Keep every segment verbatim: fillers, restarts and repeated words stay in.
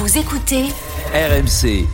Vous écoutez R M C.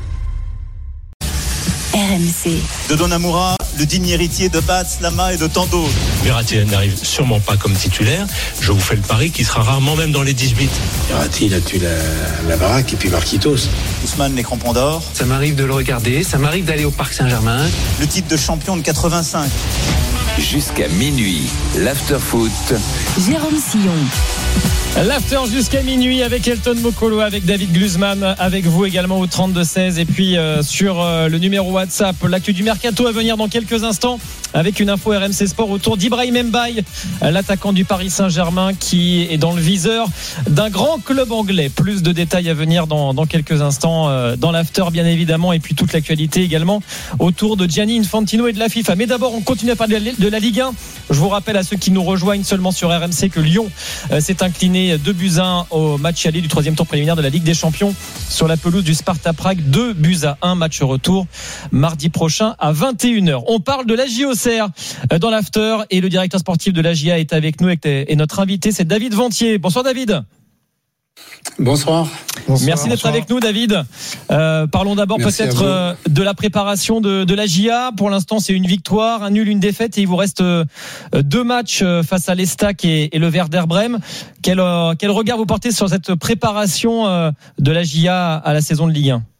R M C. De Donnarumma, le digne héritier de Baz, Lama et de tant d'autres. Verratti n'arrive sûrement pas comme titulaire. Je vous fais le pari qu'il sera rarement même dans les dix-huit. Verratti, il a tué la, la baraque et puis Marquitos. Ousmane, les crampons d'or. Ça m'arrive de le regarder, ça m'arrive d'aller au Parc Saint-Germain. Le titre de champion de quatre-vingt-cinq. Jusqu'à minuit, l'after-foot. Jérôme Sillon. L'after jusqu'à minuit avec Elton Mokolo, avec David Gluzman, avec vous également au trente-deux seize et puis euh, sur euh, le numéro WhatsApp. L'actu du mercato à venir dans quelques instants avec une info R M C Sport autour d'Ibrahim Mbaye, l'attaquant du Paris Saint-Germain qui est dans le viseur d'un grand club anglais. Plus de détails à venir dans, dans quelques instants euh, dans l'after bien évidemment, et puis toute l'actualité également autour de Gianni Infantino et de la FIFA. Mais d'abord on continue à parler de la Ligue un. Je vous rappelle à ceux qui nous rejoignent seulement sur R M C que Lyon euh, s'est incliné deux buts à un au match aller du troisième tour préliminaire de la Ligue des Champions sur la pelouse du Sparta Prague. Deux buts à un, match retour mardi prochain à vingt et une heures. On parle de l'A J O C R dans l'after et le directeur sportif de l'A J A est avec nous et notre invité c'est David Ventier. Bonsoir David. Bonsoir. Bonsoir. Merci d'être Bonsoir. avec nous David. Euh, parlons d'abord Merci peut-être euh, de la préparation de, de l'A J A. Pour l'instant c'est une victoire, un nul, une défaite et il vous reste euh, deux matchs euh, face à l'Estac et, et le Werder Brême. Quel, euh, quel regard vous portez sur cette préparation euh, de l'A J A à la saison de Ligue un?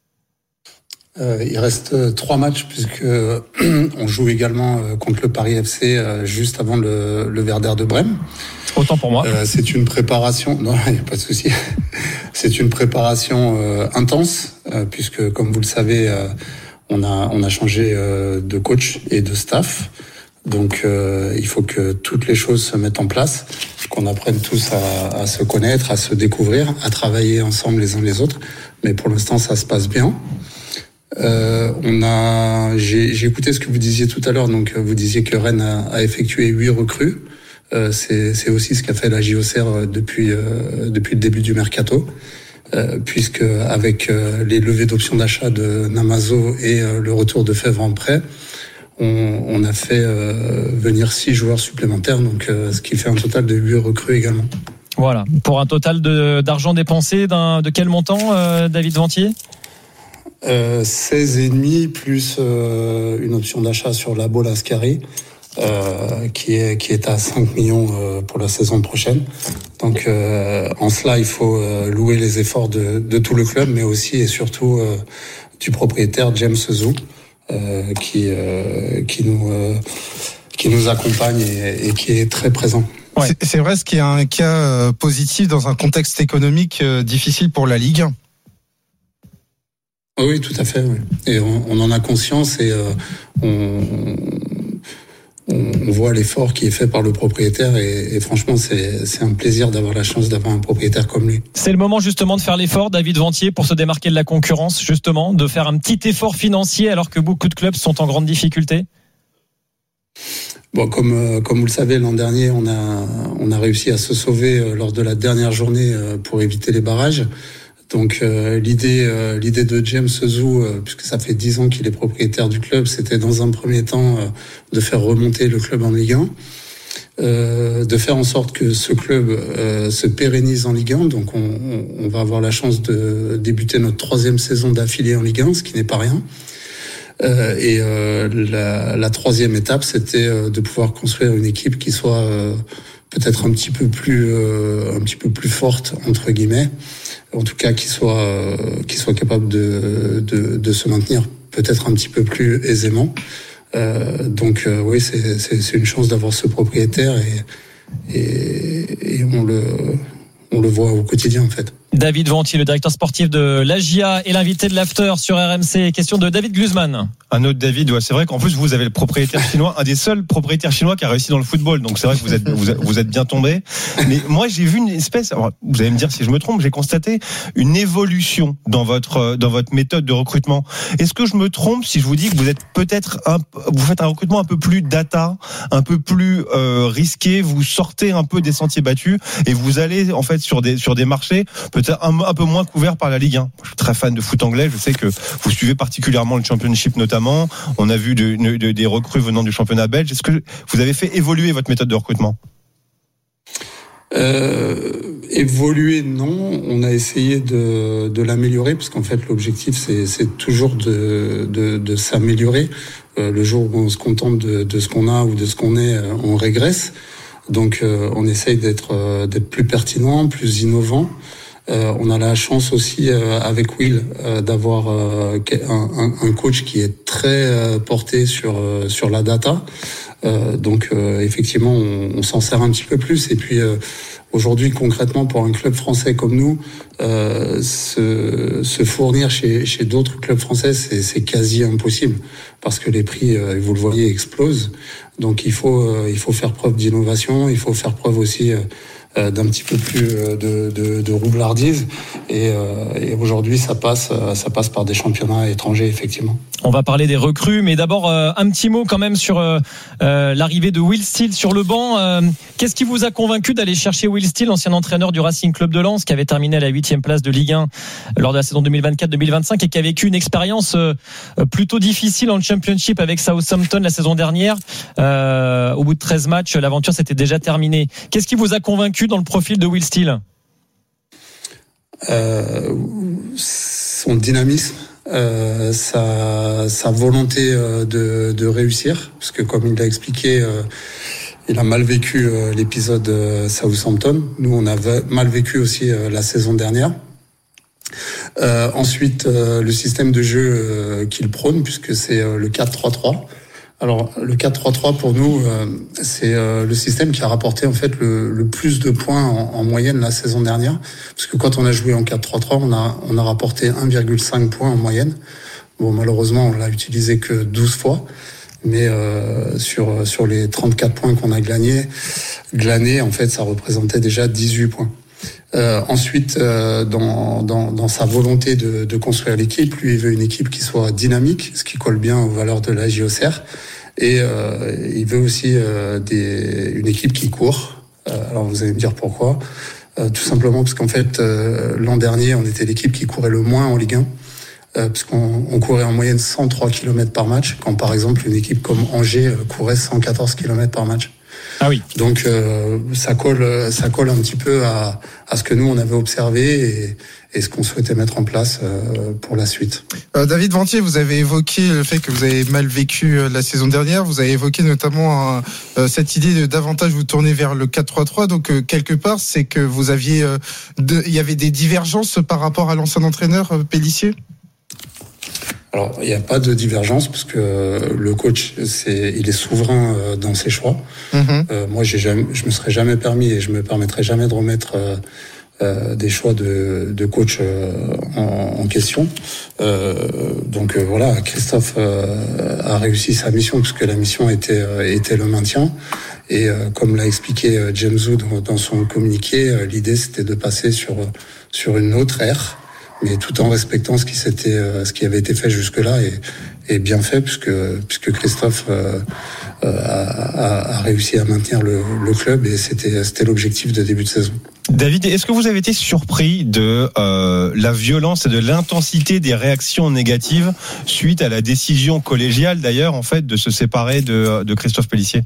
Euh, il reste euh, trois matchs puisque euh, on joue également euh, contre le Paris F C euh, juste avant le, le Werder de Brême. Autant pour moi. Euh, c'est une préparation. Non, il n'y a pas de souci. C'est une préparation euh, intense euh, puisque, comme vous le savez, euh, on a on a changé euh, de coach et de staff. Donc, euh, il faut que toutes les choses se mettent en place, qu'on apprenne tous à, à se connaître, à se découvrir, à travailler ensemble les uns les autres. Mais pour l'instant, ça se passe bien. Euh, on a, j'ai, j'ai écouté ce que vous disiez tout à l'heure. Donc, vous disiez que Rennes a, a effectué huit recrues. Euh, c'est, c'est aussi ce qu'a fait la J O C R depuis euh, depuis le début du mercato, euh, puisque avec euh, les levées d'options d'achat de Namazo et euh, le retour de Fèvre en prêt, on, on a fait euh, venir six joueurs supplémentaires. Donc, euh, ce qui fait un total de huit recrues également. Voilà, pour un total de, d'argent dépensé d'un, de quel montant, euh, David Ventier? Euh, seize et demi plus euh, une option d'achat sur la Bola Ascari euh, qui est qui est à cinq millions euh, pour la saison prochaine. Donc euh, en cela il faut euh, louer les efforts de, de tout le club, mais aussi et surtout euh, du propriétaire James Zou euh, qui euh, qui nous euh, qui nous accompagne et, et qui est très présent. Ouais. C'est, c'est vrai, ce qui est un cas positif dans un contexte économique difficile pour la Ligue. Oui, tout à fait. Oui. Et on, on en a conscience et euh, on, on voit l'effort qui est fait par le propriétaire et, et franchement, c'est, c'est un plaisir d'avoir la chance d'avoir un propriétaire comme lui. C'est le moment justement de faire l'effort, David Ventier, pour se démarquer de la concurrence, justement, de faire un petit effort financier alors que beaucoup de clubs sont en grande difficulté. Bon, comme euh, comme vous le savez, l'an dernier, on a on a réussi à se sauver euh, lors de la dernière journée euh, pour éviter les barrages. Donc euh, l'idée, euh, l'idée de James Zou, euh, puisque ça fait dix ans qu'il est propriétaire du club, c'était dans un premier temps euh, de faire remonter le club en Ligue un, euh, de faire en sorte que ce club euh, se pérennise en Ligue un. Donc on, on va avoir la chance de débuter notre troisième saison d'affilée en Ligue un, ce qui n'est pas rien. Euh, et euh, la, la troisième étape, c'était euh, de pouvoir construire une équipe qui soit euh, peut-être un petit peu plus, euh, un petit peu plus forte entre guillemets. En tout cas, qui soit euh, qui soit capable de, de de se maintenir peut-être un petit peu plus aisément. Euh, donc euh, oui, c'est, c'est c'est une chance d'avoir ce propriétaire et et, et on le on le voit au quotidien en fait. David Ventier, le directeur sportif de l'A J A et l'invité de l'After sur R M C. Question de David Gluzman. Un autre David, ouais, c'est vrai qu'en plus vous avez le propriétaire chinois, un des seuls propriétaires chinois qui a réussi dans le football. Donc c'est vrai que vous êtes vous êtes, vous êtes bien tombé. Mais moi j'ai vu une espèce, alors, vous allez me dire si je me trompe, j'ai constaté une évolution dans votre dans votre méthode de recrutement. Est-ce que je me trompe si je vous dis que vous êtes peut-être un, vous faites un recrutement un peu plus data, un peu plus euh, risqué, vous sortez un peu des sentiers battus et vous allez en fait sur des sur des marchés peut-être un, un peu moins couverts par la Ligue un. Je suis très fan de foot anglais, je sais que vous suivez particulièrement le Championship notamment. On a vu de, de, des recrues venant du championnat belge. Est-ce que vous avez fait évoluer votre méthode de recrutement ? Euh, évoluer, non. On a essayé de, de l'améliorer, parce qu'en fait, l'objectif, c'est, c'est toujours de, de, de s'améliorer. Euh, le jour où on se contente de, de ce qu'on a ou de ce qu'on est, on régresse. Donc, euh, on essaye d'être, euh, d'être plus pertinent, plus innovant. Euh, on a la chance aussi euh, avec Will euh, d'avoir euh, un, un coach qui est très euh, porté sur euh, sur la data. Euh, donc euh, effectivement, on, on s'en sert un petit peu plus. Et puis euh, aujourd'hui, concrètement, pour un club français comme nous, euh, se, se fournir chez chez d'autres clubs français, c'est, c'est quasi impossible parce que les prix, euh, vous le voyez, explosent. Donc il faut euh, il faut faire preuve d'innovation. Il faut faire preuve aussi euh, d'un petit peu plus de, de, de roublardise et, euh, et aujourd'hui ça passe ça passe par des championnats étrangers effectivement. On va parler des recrues, mais d'abord euh, un petit mot quand même sur euh, l'arrivée de Will Steele sur le banc. Euh, qu'est-ce qui vous a convaincu d'aller chercher Will Steele, ancien entraîneur du Racing Club de Lens, qui avait terminé à la huitième place de Ligue un lors de la saison deux mille vingt-quatre deux mille vingt-cinq et qui a vécu une expérience euh, plutôt difficile en Championship avec Southampton la saison dernière. Euh, au bout de treize matchs, l'aventure s'était déjà terminée. Qu'est-ce qui vous a convaincu dans le profil de Will Steele? euh, Son dynamisme. Euh, sa, sa volonté euh, de, de réussir, parce que comme il l'a expliqué, euh, il a mal vécu euh, l'épisode euh, Southampton. Nous, on a mal vécu aussi euh, la saison dernière. Euh, ensuite, euh, le système de jeu euh, qu'il prône, puisque c'est euh, le quatre trois trois. Alors, le quatre trois trois pour nous, euh, c'est euh, le système qui a rapporté en fait le, le plus de points en, en moyenne la saison dernière, parce que quand on a joué en quatre trois trois, on a on a rapporté un virgule cinq points en moyenne. Bon, malheureusement, on l'a utilisé que douze fois, mais euh, sur sur les trente-quatre points qu'on a glanés, glanés, en fait, ça représentait déjà dix-huit points. Euh, ensuite, euh, dans, dans, dans sa volonté de, de construire l'équipe, lui, il veut une équipe qui soit dynamique, ce qui colle bien aux valeurs de la J O C R. Et euh, il veut aussi euh, des, une équipe qui court. Euh, alors vous allez me dire pourquoi. Euh, tout simplement parce qu'en fait, euh, l'an dernier, on était l'équipe qui courait le moins en Ligue un. Euh, parce qu'on on courait en moyenne cent trois kilomètres par match, quand par exemple une équipe comme Angers euh, courait cent quatorze kilomètres par match. Ah oui. Donc euh, ça colle, ça colle un petit peu à, à ce que nous on avait observé et, et ce qu'on souhaitait mettre en place euh, pour la suite. Euh, David Ventier, vous avez évoqué le fait que vous avez mal vécu euh, la saison dernière. Vous avez évoqué notamment un, euh, cette idée de davantage vous tourner vers le quatre trois trois. Donc euh, quelque part, c'est que vous aviez, euh, de, il y avait des divergences par rapport à l'ancien entraîneur euh, Pélissier. Alors, il n'y a pas de divergence parce que le coach, c'est, il est souverain dans ses choix. Mm-hmm. Euh, moi, j'ai jamais, je me serais jamais permis et je me permettrai jamais de remettre euh, euh, des choix de, de coach euh, en, en question. Euh, donc euh, voilà, Christophe euh, a réussi sa mission puisque la mission était euh, était le maintien. Et euh, comme l'a expliqué euh, James Wood dans, dans son communiqué, euh, l'idée c'était de passer sur sur une autre ère, mais tout en respectant ce qui s'était, ce qui avait été fait jusque-là et, et bien fait puisque puisque Christophe euh, a, a, a réussi à maintenir le, le club et c'était c'était l'objectif de début de saison. David, est-ce que vous avez été surpris de euh, la violence et de l'intensité des réactions négatives suite à la décision collégiale d'ailleurs en fait de se séparer de, de Christophe Pélissier?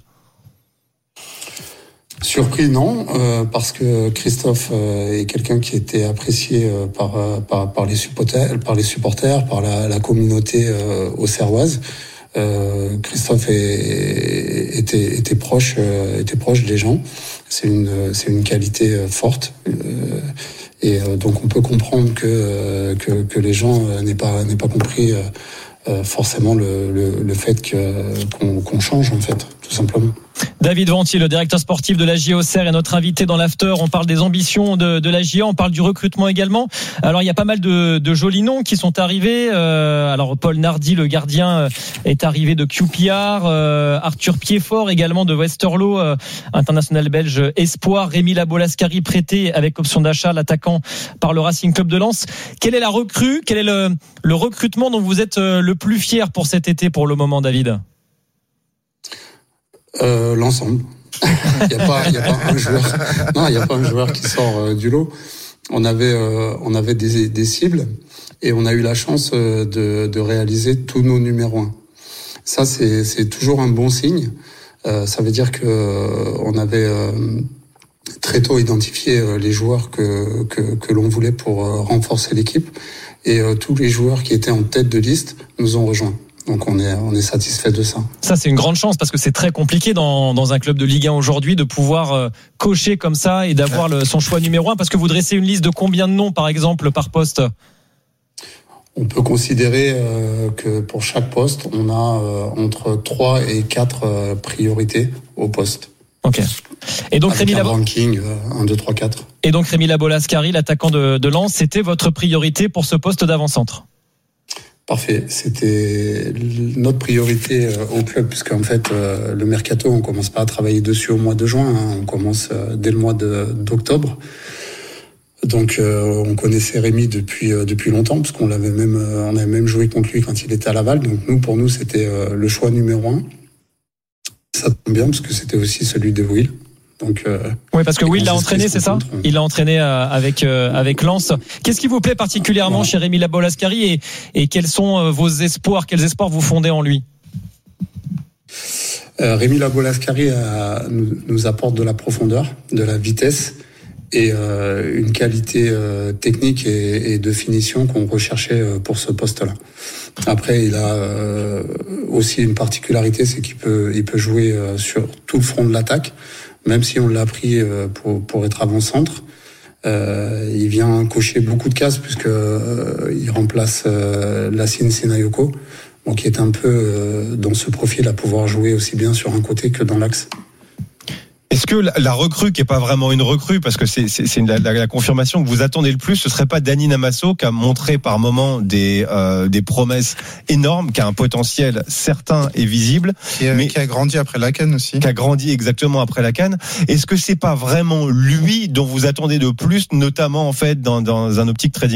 Surpris, non, euh, parce que Christophe euh, est quelqu'un qui était apprécié euh, par, par par les supporters, par les supporters, par la, la communauté euh, auxerroise. Euh, Christophe est, était était proche euh, était proche des gens. C'est une c'est une qualité euh, forte. Euh, et euh, donc on peut comprendre que euh, que, que les gens euh, n'aient pas n'aient pas compris euh, euh, forcément le, le le fait que qu'on, qu'on change en fait, tout simplement. David Ventier, le directeur sportif de la J O C R, est notre invité dans l'After. On parle des ambitions de, de la J A, on parle du recrutement également. Alors il y a pas mal de, de jolis noms qui sont arrivés. Euh, alors Paul Nardi, le gardien, est arrivé de Q P R. Euh, Arthur Piedfort également de Westerlo, euh, international belge espoir. Rémi Labolascari prêté avec option d'achat, l'attaquant par le Racing Club de Lens. Quelle est la recrue? Quel est le, le recrutement dont vous êtes le plus fier pour cet été pour le moment, David? Euh, l'ensemble. Il n'y a pas, il y a pas un joueur. Non, il n'y a pas un joueur qui sort euh, du lot. On avait, euh, on avait des, des cibles et on a eu la chance euh, de, de réaliser tous nos numéros un. Ça, c'est, c'est toujours un bon signe. Euh, ça veut dire que euh, on avait euh, très tôt identifié euh, les joueurs que, que, que l'on voulait pour euh, renforcer l'équipe. Et euh, tous les joueurs qui étaient en tête de liste nous ont rejoints. Donc on est, on est satisfait de ça. Ça, c'est une grande chance parce que c'est très compliqué dans, dans un club de Ligue un aujourd'hui de pouvoir euh, cocher comme ça et d'avoir le, son choix numéro un. Parce que vous dressez une liste de combien de noms, par exemple, par poste ? On peut considérer euh, que pour chaque poste, on a euh, entre trois et quatre euh, priorités au poste. Ok. Et donc Avec Rémi un Labo... ranking euh, un, deux, trois, quatre. Et donc Rémi Labolascari, l'attaquant de, de Lens, c'était votre priorité pour ce poste d'avant-centre ? Parfait. C'était notre priorité au club, puisqu'en fait, euh, le mercato, on commence pas à travailler dessus au mois de juin, hein, on commence euh, dès le mois de, d'octobre. Donc, euh, on connaissait Rémi depuis euh, depuis longtemps, parce qu'on l'avait même euh, on avait même joué contre lui quand il était à Laval. Donc, nous, pour nous, c'était euh, le choix numéro un. Ça tombe bien, parce que c'était aussi celui de Will. Donc, euh, oui, parce que Will l'a entraîné, c'est ça ? Il l'a entraîné euh, avec euh, avec Lens. Qu'est-ce qui vous plaît particulièrement voilà. chez Rémi Labolascari et et quels sont euh, vos espoirs ? Quels espoirs vous fondez en lui ? euh, Rémi Labolascari a, nous, nous apporte de la profondeur, de la vitesse et euh, une qualité euh, technique et, et de finition qu'on recherchait euh, pour ce poste-là. Après, il a euh, aussi une particularité, c'est qu'il peut il peut jouer euh, sur tout le front de l'attaque. Même si on l'a pris pour, pour être avant-centre, euh, il vient cocher beaucoup de cases puisque euh, il remplace euh, Lassine Sinayoko, bon, qui est un peu euh, dans ce profil à pouvoir jouer aussi bien sur un côté que dans l'axe. Est-ce que la, la recrue, qui est pas vraiment une recrue, parce que c'est, c'est, c'est la, la, la confirmation que vous attendez le plus, ce serait pas Dani Namasso qui a montré par moments des euh, des promesses énormes, qui a un potentiel certain et visible, qui a, mais qui a grandi après la CAN aussi, qui a grandi exactement après la CAN. Est-ce que c'est pas vraiment lui dont vous attendez de plus, notamment en fait dans dans un optique trading ?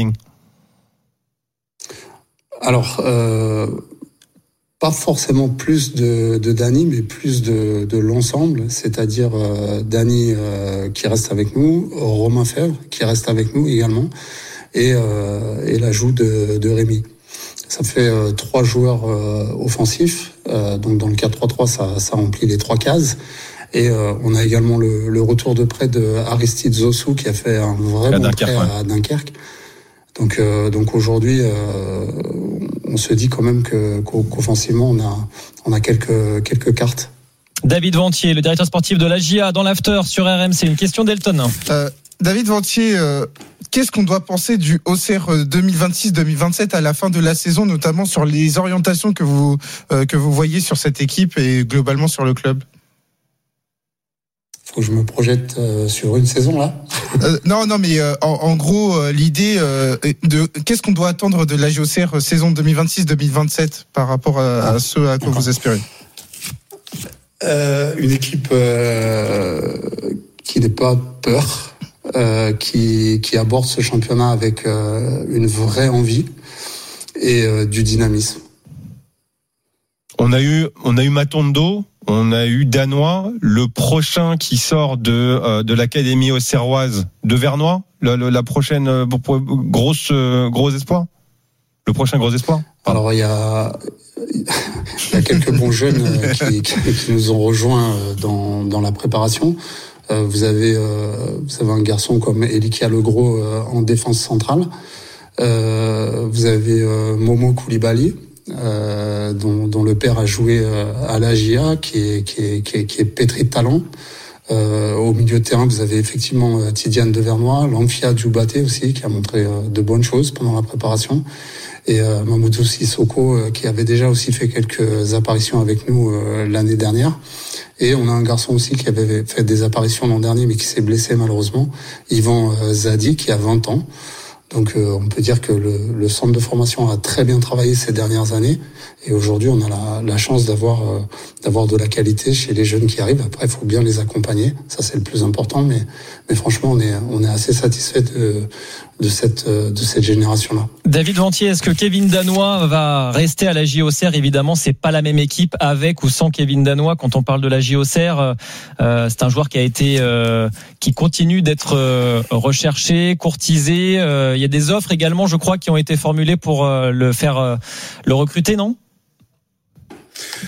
Alors. Euh... Pas forcément plus de, de Dani, mais plus de, de l'ensemble, c'est-à-dire euh, Dani euh, qui reste avec nous, Romain Fèvre qui reste avec nous également, et, euh, et l'ajout de, de Rémi. Ça fait euh, trois joueurs euh, offensifs, euh, donc dans le quatre trois trois, ça, ça remplit les trois cases. Et euh, on a également le, le retour de prêt de Aristide Zossou qui a fait un vrai bon prêt à Dunkerque. Donc, euh, donc aujourd'hui, euh, on se dit quand même que qu'offensivement, on a, on a quelques quelques cartes. David Ventier, le directeur sportif de l'A J A, dans l'after sur R M C. Une question d'Elton. Euh, David Ventier, euh, qu'est-ce qu'on doit penser du Auxerre deux mille vingt-six deux mille vingt-sept à la fin de la saison, notamment sur les orientations que vous euh, que vous voyez sur cette équipe et globalement sur le club? Faut que je me projette euh, sur une saison là. euh, non, non, mais euh, en, en gros, euh, l'idée euh, de qu'est-ce qu'on doit attendre de l'A J O C R saison deux mille vingt-six deux mille vingt-sept par rapport à, à ce à quoi vous espérez. Euh, une équipe euh, qui n'est pas peur, euh, qui qui aborde ce championnat avec euh, une vraie envie et euh, du dynamisme. On a eu on a eu Matondo. On a eu Danois, le prochain qui sort de euh, de l'académie auxerroise de Vernois, la, la, la prochaine euh, grosse euh, gros espoir. Le prochain gros espoir. Alors il y a il y a quelques bons jeunes qui, qui, qui nous ont rejoints dans dans la préparation. Euh, vous avez euh, vous avez un garçon comme Elikia Legros euh, en défense centrale. Euh, vous avez euh, Momo Koulibaly. Euh, dont, dont le père a joué euh, à l'A J A, qui est, qui est, qui est, qui est pétri de talent. Euh, au milieu de terrain, vous avez effectivement euh, Tidiane Devernois, Lamfia Djoubaté aussi, qui a montré euh, de bonnes choses pendant la préparation. Et euh, Mamoudou Sissoko, euh, qui avait déjà aussi fait quelques apparitions avec nous euh, l'année dernière. Et on a un garçon aussi qui avait fait des apparitions l'an dernier, mais qui s'est blessé malheureusement, Yvan euh, Zadi, qui a vingt ans. Donc euh, on peut dire que le, le centre de formation a très bien travaillé ces dernières années et aujourd'hui on a la, la chance d'avoir euh, d'avoir de la qualité chez les jeunes qui arrivent. Après il faut bien les accompagner, ça c'est le plus important. Mais mais franchement on est on est assez satisfait de de cette de cette génération là. David Ventier, est-ce que Kevin Danois va rester à la J O C R? Évidemment c'est pas la même équipe avec ou sans Kevin Danois. Quand on parle de la J O C R, euh, c'est un joueur qui a été euh, qui continue d'être euh, recherché, courtisé. Euh, il y a des offres également, je crois, qui ont été formulées pour euh, le faire euh, le recruter, non?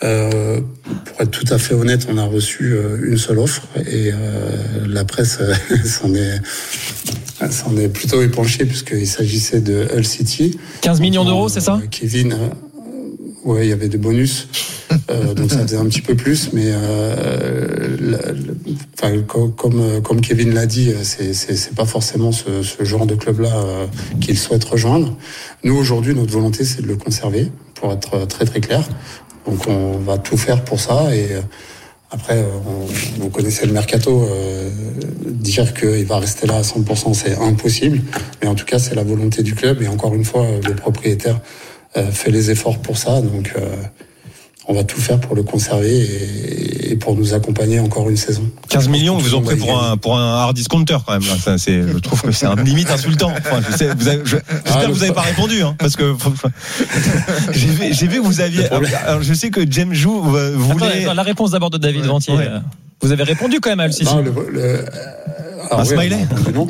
Euh, pour être tout à fait honnête, on a reçu euh, une seule offre et euh, la presse euh, s'en est s'en est plutôt épanchée puisqu'il s'agissait de Hull City. quinze millions d'euros, c'est ça ? euh, Kevin, euh, ouais, il y avait des bonus, euh, donc ça faisait un petit peu plus, mais euh, la, la, enfin, comme, comme comme Kevin l'a dit, c'est c'est, c'est pas forcément ce, ce genre de club-là euh, qu'il souhaite rejoindre. Nous aujourd'hui, notre volonté, c'est de le conserver, pour être très très clair. Donc on va tout faire pour ça et après on, vous connaissez le mercato, euh, dire qu'il va rester là à cent pour cent c'est impossible, mais en tout cas c'est la volonté du club et encore une fois le propriétaire euh, fait les efforts pour ça, donc euh, on va tout faire pour le conserver et, et pour nous accompagner encore une saison. quinze millions, vous en prenez pour un, pour un hard discounter quand même. Là. Ça, c'est, je trouve que c'est un limite insultant. Enfin, je sais, vous avez, je, j'espère ah, que vous n'avez pas répondu, hein, parce que j'ai, vu, j'ai vu que vous aviez. Alors, je sais que James Jou voulait. Attends, la réponse d'abord de David Ventier. Ouais. Vous avez répondu quand même à Hull City. Non, le, le, un ouais, smiley non.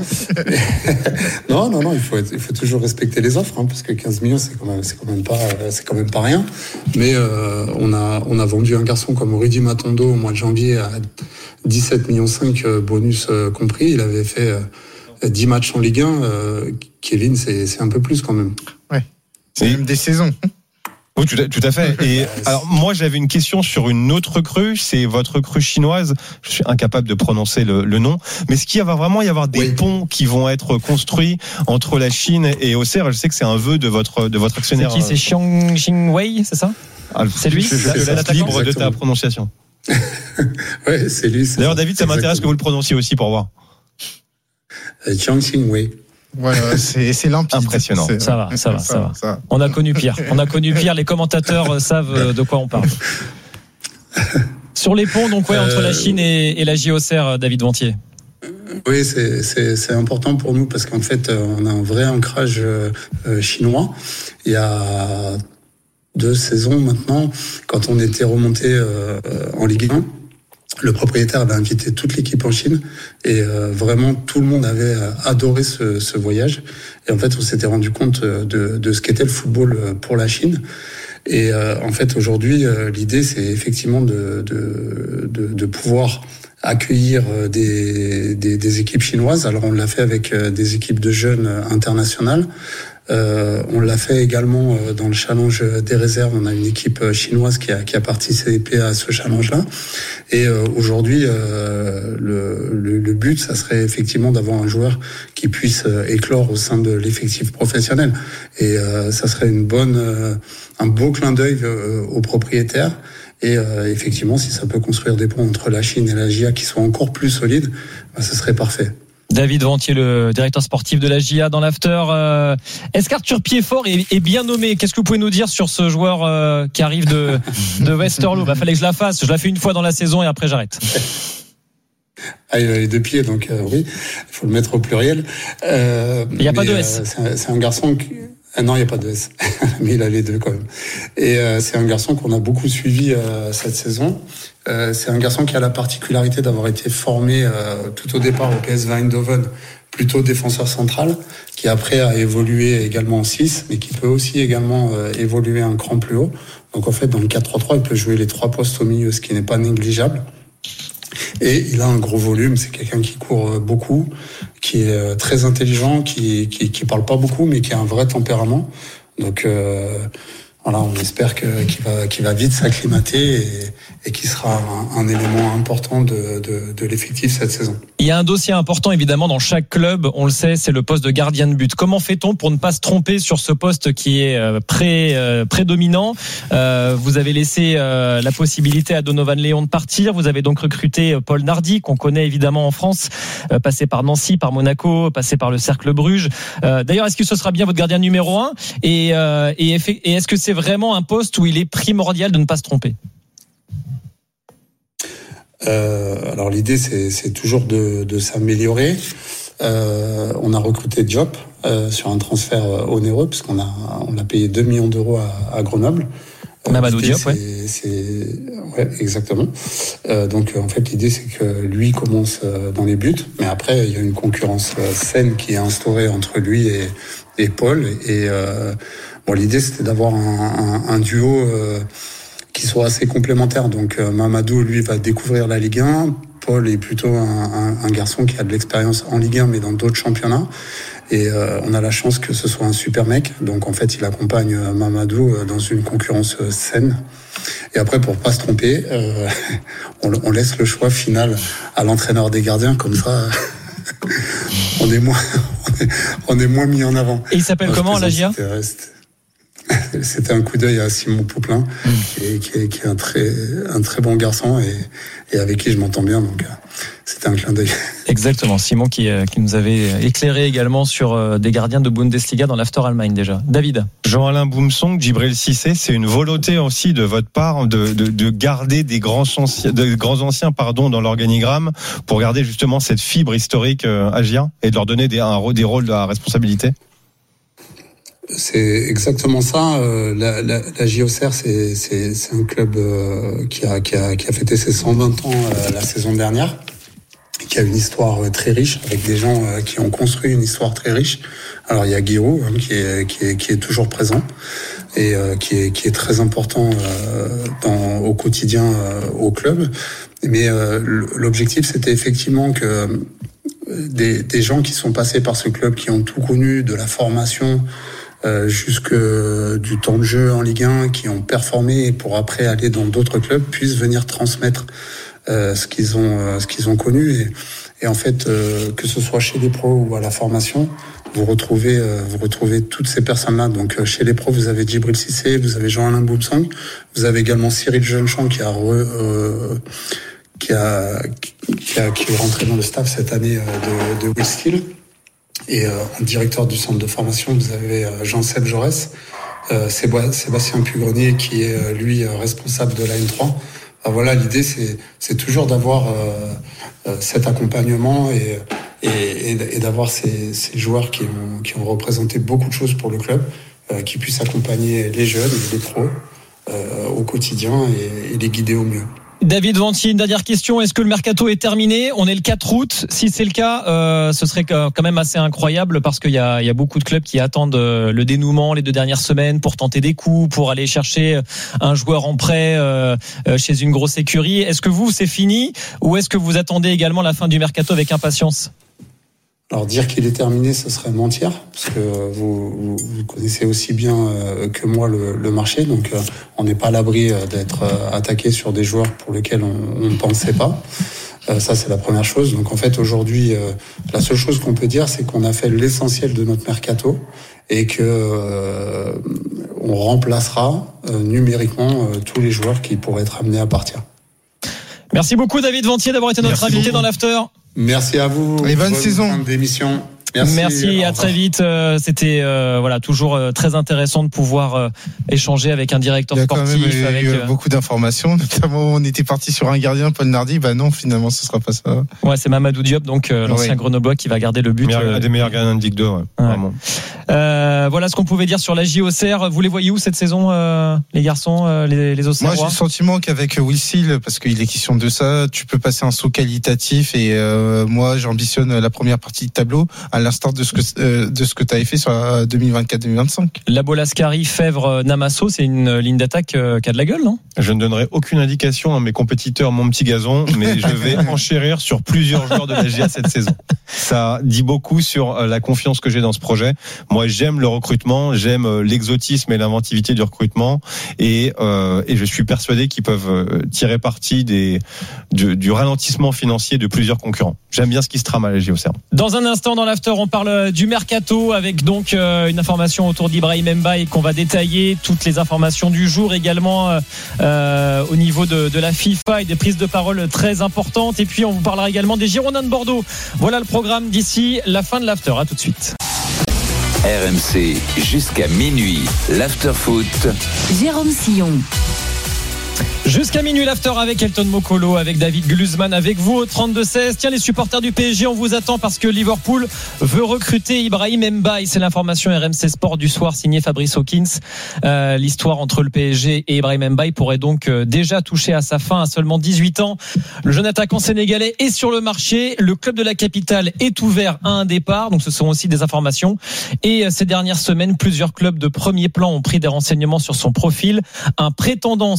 non, non, non, il faut, être, il faut toujours respecter les offres, hein, parce que quinze millions, c'est quand même, c'est quand même pas, c'est quand même pas rien. Mais euh, on a, on a vendu un garçon comme Rudy Matondo au mois de janvier à dix-sept virgule cinq millions bonus euh, compris. Il avait fait euh, dix matchs en Ligue un. Euh, Kevin, c'est, c'est un peu plus quand même. Ouais. C'est même des saisons. Oui, tout à, tout à fait. Et alors, moi, j'avais une question sur une autre crue. C'est votre crue chinoise. Je suis incapable de prononcer le, le nom. Mais est-ce qu'il va vraiment y avoir des oui. ponts qui vont être construits entre la Chine et Auxerre ? Je sais que c'est un vœu de votre, de votre actionnaire. C'est qui ? C'est Xiang Xingwei, c'est ça ? ah, C'est lui ? Je, je te laisse libre de ta prononciation. Oui, c'est lui. C'est D'ailleurs, ça. David, ça m'intéresse Exactement. Que vous le prononciez aussi pour voir. Xiang Xingwei. Voilà, c'est, c'est limpide. Impressionnant. C'est, ça va, ça va, ça, ça va. Ça. On a connu pire. On a connu pire. Les commentateurs savent de quoi on parle. Sur les ponts, donc ouais, entre euh, la Chine et, et la J O C R, David Ventier. Oui, c'est, c'est, c'est important pour nous parce qu'en fait, on a un vrai ancrage euh, chinois. Il y a deux saisons maintenant, quand on était remonté euh, en Ligue un, le propriétaire avait invité toute l'équipe en Chine et euh, vraiment tout le monde avait adoré ce, ce voyage. Et en fait, on s'était rendu compte de, de ce qu'était le football pour la Chine. Et euh, en fait, aujourd'hui, euh, l'idée, c'est effectivement de, de, de, de pouvoir accueillir des, des, des équipes chinoises. Alors, on l'a fait avec des équipes de jeunes internationales. Euh, on l'a fait également dans le challenge des réserves. On a une équipe chinoise qui a, qui a participé à ce challenge-là. Et euh, aujourd'hui, euh, le, le, le but, ça serait effectivement d'avoir un joueur qui puisse éclore au sein de l'effectif professionnel. Et euh, ça serait une bonne, euh, un beau clin d'œil euh, aux propriétaires. Et euh, effectivement, si ça peut construire des ponts entre la Chine et la J A qui soient encore plus solides, bah, ça serait parfait. David Ventier, le directeur sportif de la J A dans l'after. Euh, est-ce qu'Arthur Piedfort est, est bien nommé ? Qu'est-ce que vous pouvez nous dire sur ce joueur euh, qui arrive de, de Westerlo ? Il fallait que je la fasse. Je la fais une fois dans la saison et après j'arrête. Ah, il a les deux pieds, donc euh, oui, il faut le mettre au pluriel. Euh, il n'y a pas de S. Euh, c'est, un, c'est un garçon qui... Ah non, il n'y a pas de S, mais il a les deux quand même. Et euh, c'est un garçon qu'on a beaucoup suivi euh, cette saison. Euh, c'est un garçon qui a la particularité d'avoir été formé euh, tout au départ au P S V Eindhoven, plutôt défenseur central, qui après a évolué également en six, mais qui peut aussi également euh, évoluer un cran plus haut. Donc en fait, dans le quatre trois trois, il peut jouer les trois postes au milieu, ce qui n'est pas négligeable. Et il a un gros volume, c'est quelqu'un qui court beaucoup, qui est très intelligent, qui qui, qui parle pas beaucoup, mais qui a un vrai tempérament. Donc euh, voilà, on espère que, qu'il va qu'il va vite s'acclimater et, et qu'il sera un, un élément important de, de, de l'effectif cette saison. Il y a un dossier important évidemment dans chaque club, on le sait, c'est le poste de gardien de but. Comment fait-on pour ne pas se tromper sur ce poste qui est pré, euh, prédominant ? euh, Vous avez laissé euh, la possibilité à Donovan Léon de partir. Vous avez donc recruté Paul Nardi, qu'on connaît évidemment en France, euh, passé par Nancy, par Monaco, passé par le Cercle Bruges. Euh, d'ailleurs, est-ce que ce sera bien votre gardien numéro un ? Et, euh, et, et est-ce que c'est vraiment un poste où il est primordial de ne pas se tromper ? Euh, alors l'idée c'est, c'est toujours de, de s'améliorer. Euh, on a recruté Diop euh, sur un transfert onéreux puisqu'on a on a payé deux millions d'euros à, à Grenoble. Euh, Mamadou Diop, c'est, ouais. C'est, ouais, exactement. Euh, donc en fait l'idée c'est que lui commence dans les buts, mais après il y a une concurrence saine qui est instaurée entre lui et, et Paul. Et euh, bon l'idée c'était d'avoir un, un, un duo. Euh, qui sont assez complémentaires. Donc euh, Mamadou, lui, va découvrir la Ligue un. Paul est plutôt un, un, un garçon qui a de l'expérience en Ligue un, mais dans d'autres championnats. Et euh, on a la chance que ce soit un super mec. Donc en fait, il accompagne Mamadou dans une concurrence saine. Et après, pour pas se tromper, euh, on, on laisse le choix final à l'entraîneur des gardiens. Comme ça, on est moins, on est, on est moins mis en avant. Et il s'appelle Moi, comment, Lagia ? C'était, c'était un coup d'œil à Simon Pouplin, mmh. qui, est, qui, est, qui est un très, un très bon garçon et, et avec qui je m'entends bien. Donc, c'était un clin d'œil. Exactement. Simon qui, qui nous avait éclairé également sur des gardiens de Bundesliga dans l'After Allemagne déjà. David. Jean-Alain Boumsong, Djibril Cissé, c'est une volonté aussi de votre part de, de, de garder des grands anciens, de grands anciens pardon, dans l'organigramme pour garder justement cette fibre historique à Gia et de leur donner des, un, des rôles à responsabilité. C'est exactement ça. Euh, la, la, la J O C R, c'est, c'est, c'est un club euh, qui, a, qui, a, qui a fêté ses cent vingt ans euh, la saison dernière, qui a une histoire euh, très riche, avec des gens euh, qui ont construit une histoire très riche. Alors il y a Guiraud hein, qui, est, qui, est, qui est toujours présent et euh, qui, est, qui est très important euh, dans, au quotidien euh, au club. Mais euh, l'objectif, c'était effectivement que des, des gens qui sont passés par ce club, qui ont tout connu, de la formation Euh, jusque du temps de jeu en Ligue un, qui ont performé et pour après aller dans d'autres clubs, puissent venir transmettre euh, ce qu'ils ont euh, ce qu'ils ont connu et, et en fait euh, que ce soit chez les pros ou à la formation, vous retrouvez euh, vous retrouvez toutes ces personnes-là. Donc euh, chez les pros, vous avez Djibril Cissé, vous avez Jean-Alain Boumsong, vous avez également Cyril Jeunechamp qui a re, euh, qui a qui a qui est rentré dans le staff cette année euh, de, de Will Steel. Et euh, en directeur du centre de formation, vous avez euh, Jean-Seb Jaurès, euh, Sébastien Pugrenier qui est euh, lui euh, responsable de la N trois. Alors voilà, l'idée c'est c'est toujours d'avoir euh, euh, cet accompagnement et et, et d'avoir ces, ces joueurs qui ont qui ont représenté beaucoup de choses pour le club, euh, qui puissent accompagner les jeunes, les pros euh, au quotidien et, et les guider au mieux. David Ventier, une dernière question. Est-ce que le mercato est terminé ? On est le quatre août. Si c'est le cas, euh, ce serait quand même assez incroyable parce qu'il y a, il y a beaucoup de clubs qui attendent le dénouement les deux dernières semaines pour tenter des coups, pour aller chercher un joueur en prêt euh, chez une grosse écurie. Est-ce que vous, c'est fini ou est-ce que vous attendez également la fin du mercato avec impatience ? Alors dire qu'il est terminé, ce serait mentir, parce que vous, vous connaissez aussi bien que moi le, le marché, donc on n'est pas à l'abri d'être attaqué sur des joueurs pour lesquels on ne pensait pas. Ça, c'est la première chose. Donc en fait, aujourd'hui, la seule chose qu'on peut dire, c'est qu'on a fait l'essentiel de notre mercato et que euh, on remplacera numériquement tous les joueurs qui pourraient être amenés à partir. Merci beaucoup David Ventier d'avoir été notre Merci invité beaucoup. Dans l'After. Merci à vous. Et bonne, bonne saison d'émission. Merci, Merci à très vite. C'était euh, voilà toujours euh, très intéressant de pouvoir euh, échanger avec un directeur sportif. Il y a quand même avec eu euh... beaucoup d'informations. Notamment, on était parti sur un gardien, Paul Nardi. Bah non, finalement, ce sera pas ça. Ouais, c'est Mamadou Diop, donc euh, l'ancien oui. Grenoblois qui va garder le but. Meilleur, euh... Un des meilleurs gardiens de Ligue deux. Ouais, ouais. Euh, voilà ce qu'on pouvait dire sur la J O C R. Vous les voyez où cette saison, euh, les garçons, euh, les, les Auxerrois ? Moi, j'ai le sentiment qu'avec Will Seal, parce qu'il est question de ça, tu peux passer un saut qualitatif. Et euh, moi, j'ambitionne la première partie de tableau, à l'instar de ce que euh, de ce que tu avais fait sur deux mille vingt-quatre deux mille vingt-cinq. La Bolascari, Fèvre, Namasso, c'est une ligne d'attaque euh, qui a de la gueule, non ? Je ne donnerai aucune indication à mes compétiteurs, mon petit gazon, mais je vais enchérir sur plusieurs joueurs de la G A cette saison. Ça dit beaucoup sur la confiance que j'ai dans ce projet. Moi, j'aime le recrutement, j'aime l'exotisme et l'inventivité du recrutement, et, euh, et je suis persuadé qu'ils peuvent tirer parti des, du, du ralentissement financier de plusieurs concurrents. J'aime bien ce qui se trame à la J O C R. Dans un instant, dans l'after, on parle du mercato avec donc euh, une information autour d'Ibrahim Mbaye qu'on va détailler, toutes les informations du jour également euh, au niveau de, de la FIFA et des prises de parole très importantes, et puis on vous parlera également des Girondins de Bordeaux. Voilà le programme d'ici la fin de l'after. À tout de suite. R M C jusqu'à minuit, l'after foot. Jérôme Sillon. Jusqu'à minuit l'after avec Elton Mokolo, avec David Gluzman, avec vous au trente-deux seize. Tiens, les supporters du P S G, on vous attend parce que Liverpool veut recruter Ibrahim Mbaye. C'est l'information R M C Sport du soir signée Fabrice Hawkins. Euh, l'histoire entre le P S G et Ibrahim Mbaye pourrait donc euh, déjà toucher à sa fin à seulement dix-huit ans. Le jeune attaquant sénégalais est sur le marché. Le club de la capitale est ouvert à un départ. Donc ce sont aussi des informations. Et euh, ces dernières semaines, plusieurs clubs de premier plan ont pris des renseignements sur son profil. Un prétendant se détache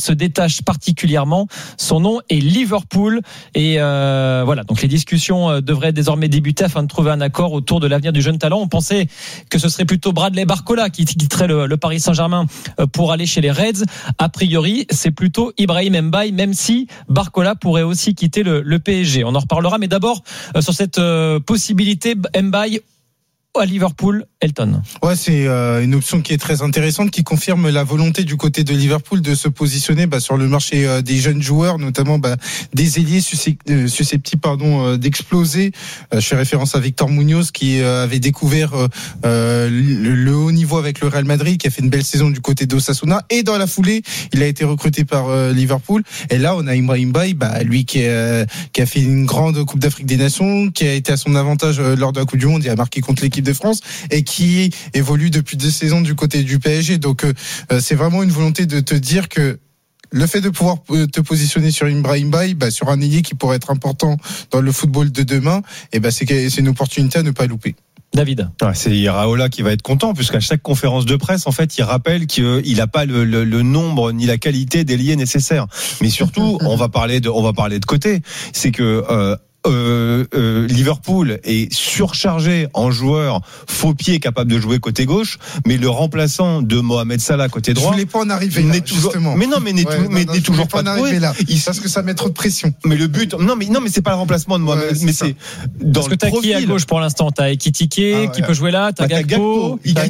attache particulièrement. Son nom est Liverpool. Et euh, voilà, donc les discussions devraient désormais débuter afin de trouver un accord autour de l'avenir du jeune talent. On pensait que ce serait plutôt Bradley Barcola qui quitterait le, le Paris Saint-Germain pour aller chez les Reds. A priori, c'est plutôt Ibrahim Mbaye, même si Barcola pourrait aussi quitter le, le P S G. On en reparlera, mais d'abord euh, sur cette euh, possibilité Mbaye à Liverpool, Elton. Ouais, c'est euh, une option qui est très intéressante, qui confirme la volonté du côté de Liverpool de se positionner bah, sur le marché euh, des jeunes joueurs, notamment bah, des ailiers susceptibles, susceptibles pardon, euh, d'exploser. Euh, je fais référence à Victor Munoz qui euh, avait découvert euh, le, le haut niveau avec le Real Madrid, qui a fait une belle saison du côté d'Osasuna, et dans la foulée, il a été recruté par euh, Liverpool. Et là, on a Ibrahim Mbaye, bah, lui qui, euh, qui a fait une grande Coupe d'Afrique des Nations, qui a été à son avantage euh, lors de la Coupe du Monde, il a marqué contre l'équipe de France et qui évolue depuis deux saisons du côté du P S G. Donc euh, c'est vraiment une volonté de te dire que le fait de pouvoir te positionner sur Ibrahim Mbaye, bah, sur un ailier qui pourrait être important dans le football de demain, et bah, c'est, c'est une opportunité à ne pas louper. David. Ouais, c'est Iraola qui va être content, puisqu'à chaque conférence de presse, en fait, il rappelle qu'il n'a pas le, le, le nombre ni la qualité d'ailier nécessaire. Mais surtout, on va parler de, on va parler de côté. C'est que euh, Euh, euh, Liverpool est surchargé en joueurs faux pieds capables de jouer côté gauche, mais le remplaçant de Mohamed Salah côté droit. Je voulais pas en arriver là, n'est toujours, justement. mais non, mais n'est, ouais, tout, non, mais non, n'est toujours pas, pas trouvé. Là, il, parce que ça met trop de pression. Mais le but, non, mais non, mais c'est pas le remplacement de Mohamed, ouais, c'est mais ça. C'est dans parce le que t'as profil. Qui à gauche pour l'instant? T'as Ekitike ah ouais. qui peut jouer là, t'as bah, Gakpo, t'as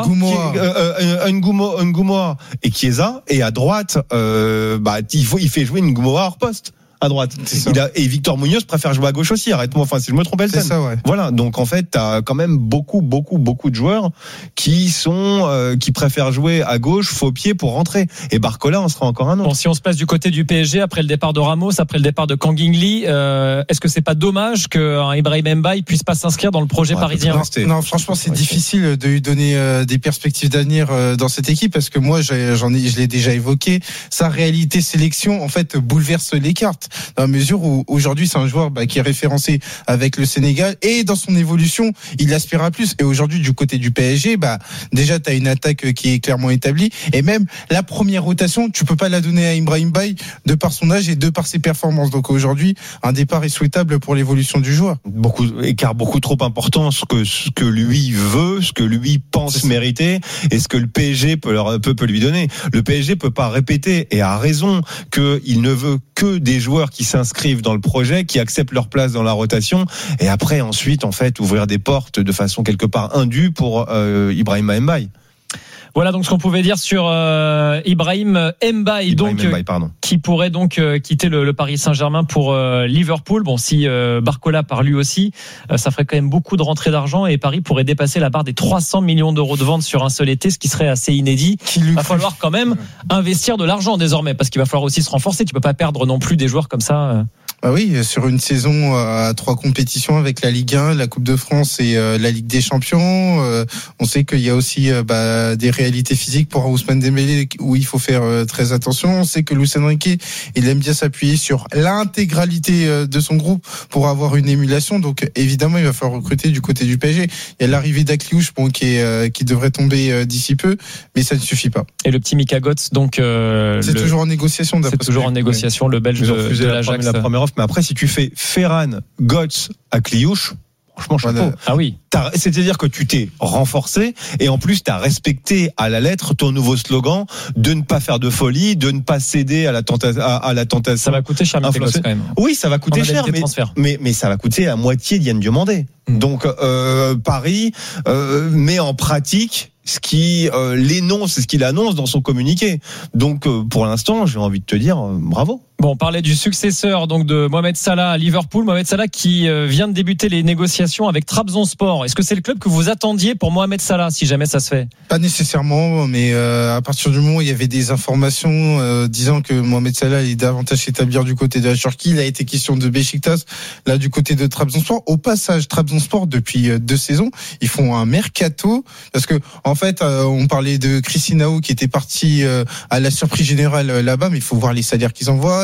Ngoumoa, Ngoumoa et Chiesa, et à droite, euh, bah il faut, il fait jouer Ngoumoa hors poste. À droite. Il a, et Victor Munoz préfère jouer à gauche aussi. Arrête-moi, enfin, si je me trompe, Elton. C'est ça, ouais. Voilà. Donc, en fait, t'as quand même beaucoup, beaucoup, beaucoup de joueurs qui sont, euh, qui préfèrent jouer à gauche, faux pied pour rentrer. Et Barcola, on sera encore un autre. Bon, si on se place du côté du P S G, après le départ de Ramos, après le départ de Kang Lee, euh, est-ce que c'est pas dommage qu'un Ibrahim Mbaye puisse pas s'inscrire dans le projet ouais, parisien? Non, non, franchement, c'est ouais, difficile de lui donner euh, des perspectives d'avenir euh, dans cette équipe, parce que moi, j'ai, j'en ai, je l'ai déjà évoqué. Sa réalité sélection, en fait, bouleverse les cartes. Dans la mesure où aujourd'hui c'est un joueur bah, qui est référencé avec le Sénégal, et dans son évolution il aspire à plus. Et aujourd'hui du côté du P S G, bah déjà t'as une attaque qui est clairement établie, et même la première rotation tu peux pas la donner à Ibrahim Mbaye de par son âge et de par ses performances. Donc aujourd'hui un départ est souhaitable pour l'évolution du joueur. Beaucoup écart beaucoup trop important ce que ce que lui veut, ce que lui pense mériter, et ce que le P S G peut leur peut, peut lui donner. Le P S G peut pas répéter, et a raison, que il ne veut que des joueurs qui s'inscrivent dans le projet, qui acceptent leur place dans la rotation, et après ensuite en fait ouvrir des portes de façon quelque part indue pour euh, Ibrahim Mbaye. Voilà donc ce qu'on pouvait dire sur euh, Ibrahim Mbaye, donc Mbaye, pardon. qui pourrait donc euh, quitter le, le Paris Saint-Germain pour euh, Liverpool. Bon, si euh, Barcola part lui aussi, euh, ça ferait quand même beaucoup de rentrées d'argent, et Paris pourrait dépasser la barre des trois cents millions d'euros de ventes sur un seul été, ce qui serait assez inédit. Il va falloir quand même investir de l'argent désormais, parce qu'il va falloir aussi se renforcer. Tu peux pas perdre non plus des joueurs comme ça. Euh. Ah oui, sur une saison à trois compétitions avec la Ligue un, la Coupe de France et euh, la Ligue des Champions, euh, on sait qu'il y a aussi euh, bah, des réalités physiques pour Ousmane Dembélé où il faut faire euh, très attention. On sait que Luis Enrique, il aime bien s'appuyer sur l'intégralité euh, de son groupe pour avoir une émulation. Donc évidemment, il va falloir recruter du côté du P S G. Il y a l'arrivée d'Akliouche, bon, qui, est, euh, qui devrait tomber euh, d'ici peu, mais ça ne suffit pas. Et le petit Mika Götze, donc euh, c'est le... toujours en négociation. C'est toujours en négociation, ouais. Le Belge de, de l'Ajax. La première offre, mais après, si tu fais Ferran, Götze, Akliouche, franchement, chapeau. Voilà. Ah oui. T'as, c'est-à-dire que tu t'es renforcé, et en plus tu as respecté à la lettre ton nouveau slogan de ne pas faire de folie, de ne pas céder à la tentation. À, à la tentation. Ça va coûter cher, Mika Götze, quand même. Oui, ça va coûter cher, mais, mais mais ça va coûter à moitié d'Yann Diomandé. Mmh. Donc euh, Paris euh, met en pratique ce qui euh, l'énonce, c'est ce qu'il annonce dans son communiqué. Donc euh, pour l'instant, j'ai envie de te dire euh, bravo. Bon, on parlait du successeur donc de Mohamed Salah à Liverpool. Mohamed Salah qui euh, vient de débuter les négociations avec Trabzonspor. Est-ce que c'est le club que vous attendiez pour Mohamed Salah, si jamais ça se fait? Pas nécessairement, mais euh, à partir du moment où il y avait des informations euh, disant que Mohamed Salah est davantage s'établir du côté de la Turquie, il a été question de Beşiktaş, là du côté de Trabzonspor. Au passage, Trabzonspor depuis deux saisons, ils font un mercato, parce que en fait, euh, on parlait de Crisinao qui était parti euh, à la surprise générale euh, là-bas, mais il faut voir les salaires qu'ils envoient.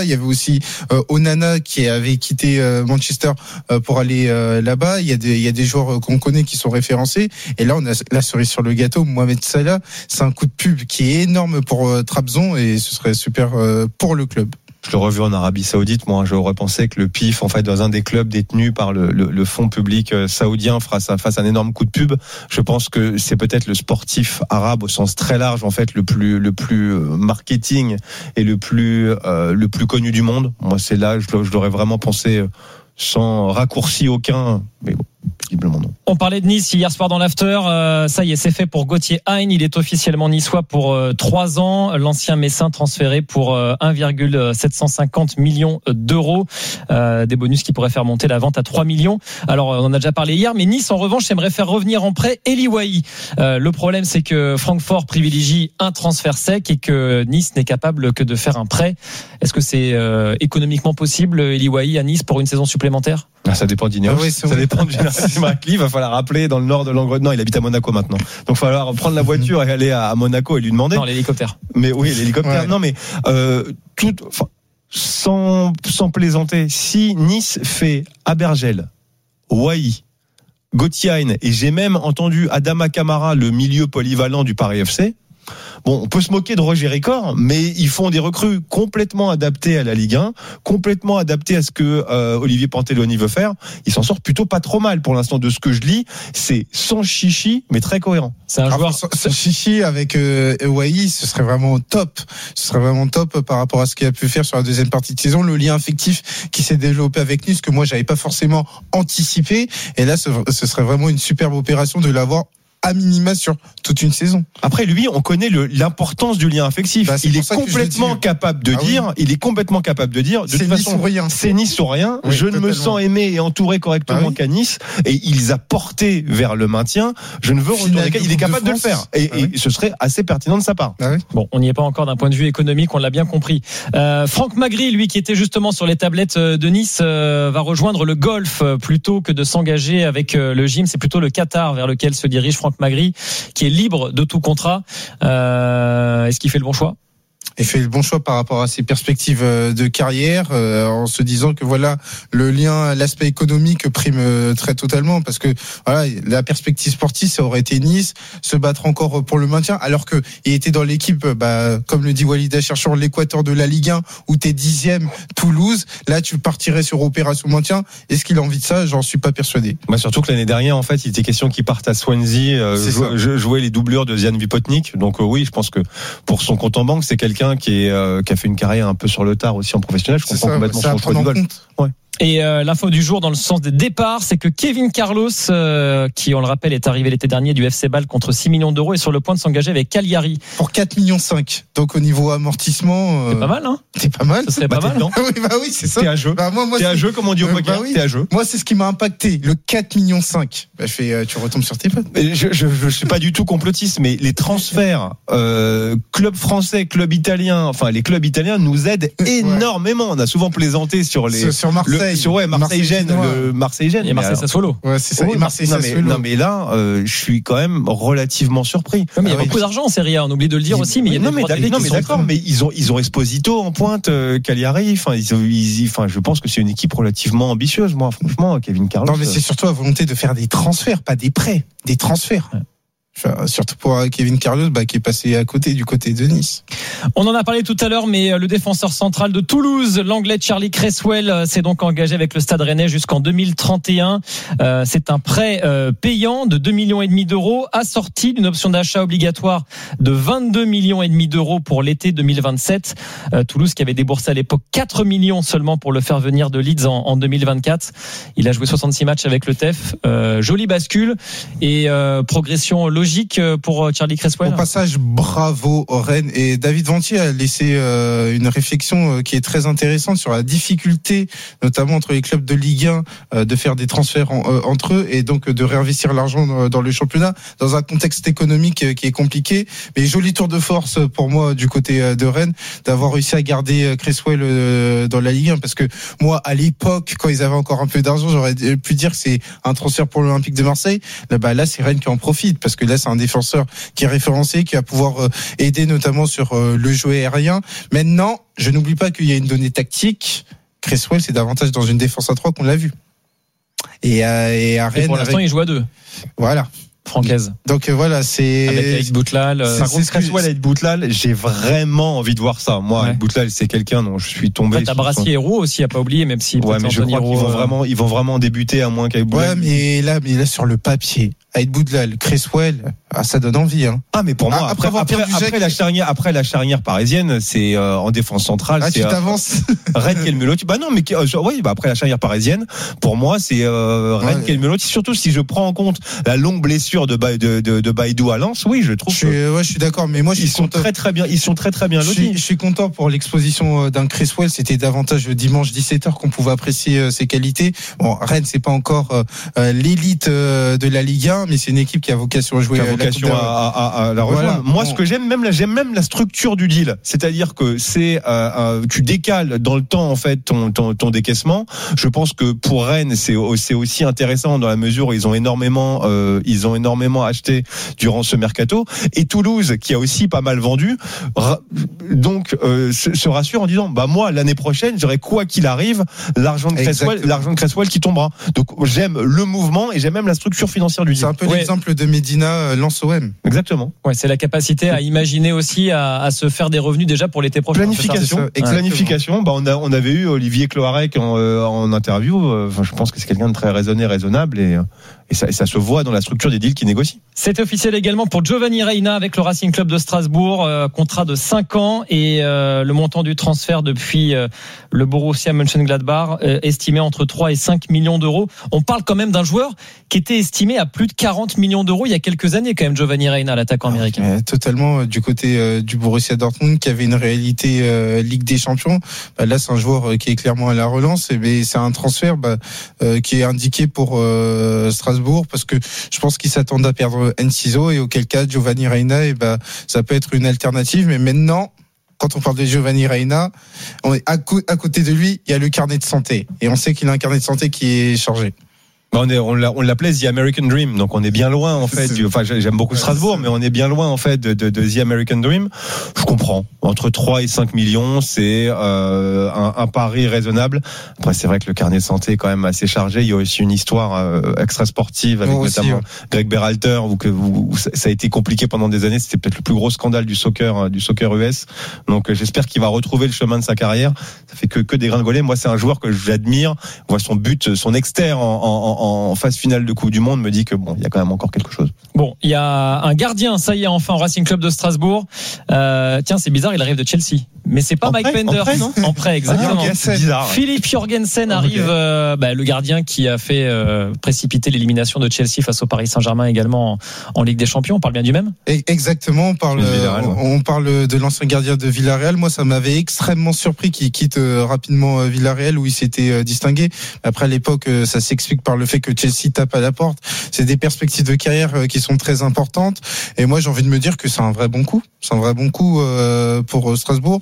Il y avait aussi euh, Onana qui avait quitté euh, Manchester euh, pour aller euh, là-bas. Il y a des, il y a des joueurs qu'on connaît qui sont référencés. Et là, on a la cerise sur le gâteau. Mohamed Salah, c'est un coup de pub qui est énorme pour euh, Trabzon et ce serait super euh, pour le club. Je l'ai revu en Arabie Saoudite. Moi, j'aurais pensé que le P I F, en fait, dans un des clubs détenus par le, le, le fonds public saoudien, face à, face à un énorme coup de pub. Je pense que c'est peut-être le sportif arabe au sens très large, en fait, le plus, le plus marketing et le plus, euh, le plus connu du monde. Moi, c'est là, je, je l'aurais vraiment pensé sans raccourci aucun. Mais bon. Visiblement non. On parlait de Nice hier soir dans l'after. Euh, ça y est, c'est fait pour Gauthier Hein. Il est officiellement niçois pour euh, trois ans. L'ancien Messin transféré pour euh, un virgule sept cent cinquante millions d'euros. Euh, des bonus qui pourraient faire monter la vente à trois millions. Alors, on en a déjà parlé hier, mais Nice, en revanche, aimerait faire revenir en prêt Eli Wahi. Euh, le problème, c'est que Francfort privilégie un transfert sec et que Nice n'est capable que de faire un prêt. Est-ce que c'est euh, économiquement possible, Eli Wahi à Nice pour une saison supplémentaire? Ah, ça dépend d'Ineos. Ah oui, ça dépend du il va falloir rappeler dans le nord de l'Angleterre. Non, il habite à Monaco maintenant. Donc, il va falloir prendre la voiture et aller à Monaco et lui demander. Non, l'hélicoptère. Mais oui, l'hélicoptère. Ouais. Non, mais euh, tout, enfin, sans, sans plaisanter, si Nice fait Abergel, Wahi, Gauthier Hein, et j'ai même entendu Adama Camara, le milieu polyvalent du Paris F C. Bon, on peut se moquer de Roger Ricor, mais ils font des recrues complètement adaptées à la Ligue un, complètement adaptées à ce que euh, Olivier Panteloni veut faire. Ils s'en sortent plutôt pas trop mal pour l'instant de ce que je lis. C'est sans chichi, mais très cohérent. C'est un joueur sans, sans chichi avec euh, Wahi, ce serait vraiment top. Ce serait vraiment top par rapport à ce qu'il a pu faire sur la deuxième partie de saison. Le lien affectif qui s'est développé avec Nice, que moi j'avais pas forcément anticipé. Et là, ce, ce serait vraiment une superbe opération de l'avoir à minima sur toute une saison. Après, lui, on connaît le, l'importance du lien affectif. Bah, il est complètement capable de ah dire, oui. il est complètement capable de dire, de c'est toute Nice façon, ou rien. c'est Nice ou rien. Oui, je totalement. ne me sens aimé et entouré correctement ah oui. qu'à Nice. Et il les a portés vers le maintien. Je ne veux retourner. Il est capable de, de le faire. Et, ah oui. et ce serait assez pertinent de sa part. Ah oui. Bon, on n'y est pas encore d'un point de vue économique, on l'a bien compris. Euh, Franck Magri, lui, qui était justement sur les tablettes de Nice, euh, va rejoindre le golf plutôt que de s'engager avec euh, le gym. C'est plutôt le Qatar vers lequel se dirige Franck Magri, qui est libre de tout contrat. Euh, est-ce qu'il fait le bon choix ? Et fait le bon choix par rapport à ses perspectives de carrière, euh, en se disant que voilà, le lien, l'aspect économique prime très totalement, parce que voilà, la perspective sportive, ça aurait été Nice, se battre encore pour le maintien, alors que il était dans l'équipe, bah, comme le dit Walid Acharchour, sur l'équateur de la Ligue un, où t'es dixième, Toulouse. Là, tu partirais sur opération maintien. Est-ce qu'il a envie de ça ? J'en suis pas persuadé. Bah, surtout que l'année dernière, en fait, il était question qu'il parte à Swansea, euh, jou- jouer les doublures de Zian Vipotnik. Donc euh, oui, je pense que pour son compte en banque, c'est quelqu'un qui, est, euh, qui a fait une carrière un peu sur le tard aussi en professionnel. Je comprends ça, complètement son choix du golf. Ouais. Et euh, l'info du jour dans le sens des départs, c'est que Kevin Carlos, euh, qui on le rappelle est arrivé l'été dernier du F C Bâle contre six millions d'euros, est sur le point de s'engager avec Cagliari. Pour quatre virgule cinq millions. Donc au niveau amortissement... Euh... C'est pas mal, hein ? C'est pas mal. Ce serait bah, pas mal. oui, bah oui, c'est ça. T'es à jeu. Bah, moi, moi, t'es à jeu, comme on dit au poker. Euh, bah oui. T'es à jeu. Moi, c'est ce qui m'a impacté. Le quatre virgule cinq millions. Bah, je fais, euh, tu retombes sur tes pattes. Je, je, je suis pas du tout complotiste, mais les transferts, euh, club français, club italien, enfin, les clubs italiens nous aident énormément. On a souvent plaisanté sur les... Sur, sur Marseille. Le, sur, ouais, Marseille. Gêne, le Marseille Gêne. Et Marseille Sassuolo. Ouais, c'est ça. Oh, et Marseille non, mais, non, mais là, euh, je suis quand même relativement surpris. Ouais, mais il y a ah, beaucoup oui. d'argent en Serie A, on oublie de le dire aussi, mais il y a non, des mais, non, mais d'accord, mais ils ont, ils ont Esposito en pointe, euh, Cagliari, enfin, ils, ils, enfin, je pense que c'est une équipe relativement ambitieuse, moi, franchement, Kevin Carlos. Non, mais c'est surtout la volonté de faire des transferts, pas des prêts, des transferts. Ouais. Enfin, surtout pour Kevin Carlos, bah, qui est passé à côté du côté de Nice. On en a parlé tout à l'heure, mais le défenseur central de Toulouse, l'anglais Charlie Cresswell, s'est donc engagé avec le Stade Rennais jusqu'en deux mille trente et un. Euh, c'est un prêt euh, payant de deux millions et demi d'euros, assorti d'une option d'achat obligatoire de vingt-deux millions et demi d'euros pour l'été deux mille vingt-sept. Euh, Toulouse qui avait déboursé à l'époque quatre millions seulement pour le faire venir de Leeds en, en deux mille vingt-quatre. Il a joué soixante-six matchs avec le T E F. Euh, jolie bascule et euh, progression logique pour Charlie Cresswell. Au passage, bravo Rennes. Et David Ventier a laissé euh, une réflexion qui est très intéressante sur la difficulté, notamment entre les clubs de Ligue un, euh, de faire des transferts en, euh, entre eux et donc de réinvestir l'argent dans, dans le championnat dans un contexte économique euh, qui est compliqué. Mais joli tour de force pour moi du côté euh, de Rennes d'avoir réussi à garder Cresswell euh, dans la Ligue un, parce que moi à l'époque, quand ils avaient encore un peu d'argent, j'aurais pu dire que c'est un transfert pour l'Olympique de Marseille. Là, bah, là c'est Rennes qui en profite, parce que là là, c'est un défenseur qui est référencé, qui va pouvoir euh, aider notamment sur euh, le jeu aérien. Maintenant, je n'oublie pas qu'il y a une donnée tactique. Cresswell, c'est davantage dans une défense à trois qu'on l'a vu. Et, euh, et à Rennes, et pour l'instant, avec... il joue à deux. Voilà. Francaise. Donc euh, voilà, c'est avec Aït Boutlal. Euh... Par contre, Cresswell, Aït Boutlal, j'ai vraiment envie de voir ça. Moi, ouais. Aït Boutlal, c'est quelqu'un dont je suis tombé. T'as Brassier et Roux aussi, à pas oublier, même si. Ouais, mais je crois qu'ils vont vraiment, ils vont vraiment débuter à moins qu'Aït Boutlal. Ouais, mais là, mais là sur le papier, Aït Boutlal, Cresswell, ah, ça donne envie. Hein. Ah, mais pour moi, ah, après, après, après, après la charnière, après la charnière parisienne, c'est euh, en défense centrale. Ah, c'est, tu t'avances. Euh, Rennes Kelmelotti. Bah non, mais euh, oui, bah après la charnière parisienne, pour moi, c'est euh, Rennes ouais. Kelmelotti. Surtout si je prends en compte la longue blessure de ba- de, de, de Baïdou à Lens, oui, je trouve. Je suis, que ouais, je suis d'accord, mais moi, je ils suis sont content. très très bien. Ils sont très très bien lotis. Je suis, je suis content pour l'exposition d'un Cresswell. C'était davantage le dimanche dix-sept heures qu'on pouvait apprécier ses qualités. Bon, Rennes, c'est pas encore euh, l'élite de la Ligue un, mais c'est une équipe qui a vocation à jouer. Qui a vocation à, à, à la rejoindre. Voilà. Moi, bon. ce que j'aime même, là, j'aime même la structure du deal. C'est-à-dire que c'est, euh, euh, tu décales dans le temps en fait ton, ton, ton décaissement. Je pense que pour Rennes, c'est, c'est aussi intéressant dans la mesure où ils ont énormément, euh, ils ont énormément acheté durant ce mercato. Et Toulouse, qui a aussi pas mal vendu, ra- donc euh, se, se rassure en disant, bah moi l'année prochaine, j'aurai quoi qu'il arrive l'argent de Cresswell, l'argent de Cresswell qui tombera. Donc j'aime le mouvement et j'aime même la structure financière du deal. C'est un peu ouais. l'exemple de Medina Lens O M. Exactement. Ouais, c'est la capacité à imaginer aussi à, à se faire des revenus déjà pour l'été prochain. Planification. Et planification. Bah on a on avait eu Olivier Cloarec en, euh, en interview. Enfin, je pense que c'est quelqu'un de très raisonné, raisonnable et et ça, et ça se voit dans la structure des deals qui négocient. C'est officiel également pour Giovanni Reina avec le Racing Club de Strasbourg, euh, contrat de cinq ans et euh, le montant du transfert depuis euh, le Borussia Mönchengladbach euh, estimé entre trois et cinq millions d'euros. On parle quand même d'un joueur qui était estimé à plus de quarante millions d'euros il y a quelques années quand même, Giovanni Reina, l'attaquant américain. Ouais, totalement euh, du côté euh, du Borussia Dortmund qui avait une réalité euh, Ligue des Champions. Bah, là, c'est un joueur euh, qui est clairement à la relance et mais c'est un transfert bah, euh, qui est indiqué pour euh, Strasbourg parce que je pense qu'ils s'attendent à perdre Enciso et auquel cas Giovanni Reina et bah, ça peut être une alternative. Mais maintenant, quand on parle de Giovanni Reina, on est à, co- à côté de lui, il y a le carnet de santé et on sait qu'il a un carnet de santé qui est chargé. On, est, on, l'a, on l'appelait The American Dream, donc on est bien loin en fait. Du, enfin, j'aime beaucoup Strasbourg, mais on est bien loin en fait de, de, de The American Dream. Je comprends. Entre trois et cinq millions, c'est euh, un, un pari raisonnable. Après, c'est vrai que le carnet de santé est quand même assez chargé. Il y a aussi une histoire euh, extra sportive avec aussi, notamment ouais. Greg Berhalter, où, que, où, où ça a été compliqué pendant des années. C'était peut-être le plus gros scandale du soccer, du soccer U S. Donc, j'espère qu'il va retrouver le chemin de sa carrière. Ça fait que que dégringoler. Moi, c'est un joueur que j'admire. On voit son but, son externe en, en, en en phase finale de Coupe du Monde me dit que bon, il y a quand même encore quelque chose. Bon, il y a un gardien, ça y est, enfin au Racing Club de Strasbourg. Euh, tiens, c'est bizarre, il arrive de Chelsea, mais c'est pas en Mike prêt, Penders. En prêt, non en prêt, exactement. Ah, okay, c'est bizarre. Philippe Jorgensen oh, arrive, okay. euh, bah, le gardien qui a fait euh, précipiter l'élimination de Chelsea face au Paris Saint-Germain également en, en Ligue des Champions. On parle bien du même. Exactement. On parle, Villarreal, ouais. on parle de l'ancien gardien de Villarreal. Moi, ça m'avait extrêmement surpris qu'il quitte rapidement Villarreal où il s'était distingué. Après, à l'époque, ça s'explique par le fait que Chelsea tape à la porte. C'est des perspectives de carrière qui sont très importantes. Et moi, j'ai envie de me dire que c'est un vrai bon coup. C'est un vrai bon coup euh, pour Strasbourg,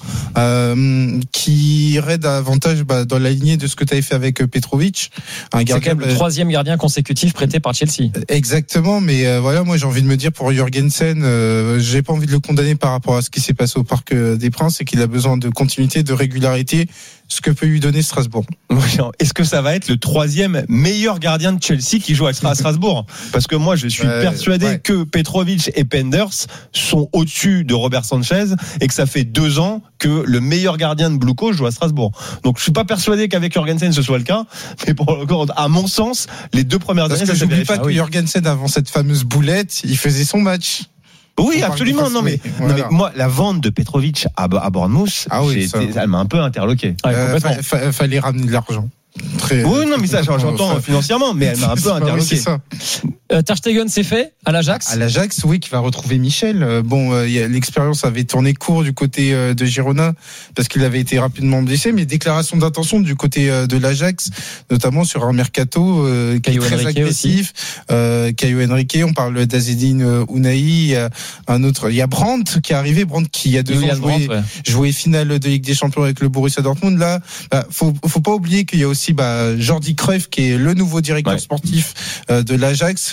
euh, qui irait davantage bah, dans la lignée de ce que tu avais fait avec Petrovic. Un gardien, c'est quand même le troisième gardien consécutif prêté par Chelsea. Exactement, mais euh, voilà, moi j'ai envie de me dire pour Jorgensen, euh, j'ai pas envie de le condamner par rapport à ce qui s'est passé au Parc des Princes et qu'il a besoin de continuité, de régularité, ce que peut lui donner Strasbourg. Est-ce que ça va être le troisième meilleur gardien de Chelsea qui joue à Strasbourg? Parce que moi, je suis euh, persuadé ouais. que Petrovic et Penders sont au-dessus de Robert Sanchez et que ça fait deux ans que le meilleur gardien de Blue Coat joue à Strasbourg. Donc, je suis pas persuadé qu'avec Jorgensen ce soit le cas, mais pour à mon sens, les deux premières Parce années, que ça j'oublie pas ah, que oui. Jorgensen, avant cette fameuse boulette, il faisait son match. Oui, absolument. Non mais, voilà. non mais moi, la vente de Petrovic à, à Bournemouth, ah oui, été, elle m'a un peu interloqué. Euh, fa- fa- fallait ramener de l'argent. Très, oui, non, mais ça, j'entends enfin, financièrement, mais elle m'a un peu interloqué. Oui, c'est ça. Euh, Ter Stegen, c'est fait à l'Ajax. À l'Ajax, oui, qui va retrouver Michel. Euh, bon, euh, y a, l'expérience avait tourné court du côté euh, de Girona parce qu'il avait été rapidement blessé, mais déclaration d'intention du côté euh, de l'Ajax, notamment sur un mercato euh, qui est très Henrique agressif. Euh, Caio Henrique, on parle d'Azedine euh, Ounahi, il y a un autre, il y a Brandt qui est arrivé, Brandt qui il y a deux ans joué, ouais. joué finale de Ligue des Champions avec le Borussia Dortmund. Là, bah, faut, faut pas oublier qu'il y a aussi bah, Jordi Cruyff qui est le nouveau directeur ouais. sportif euh, de l'Ajax.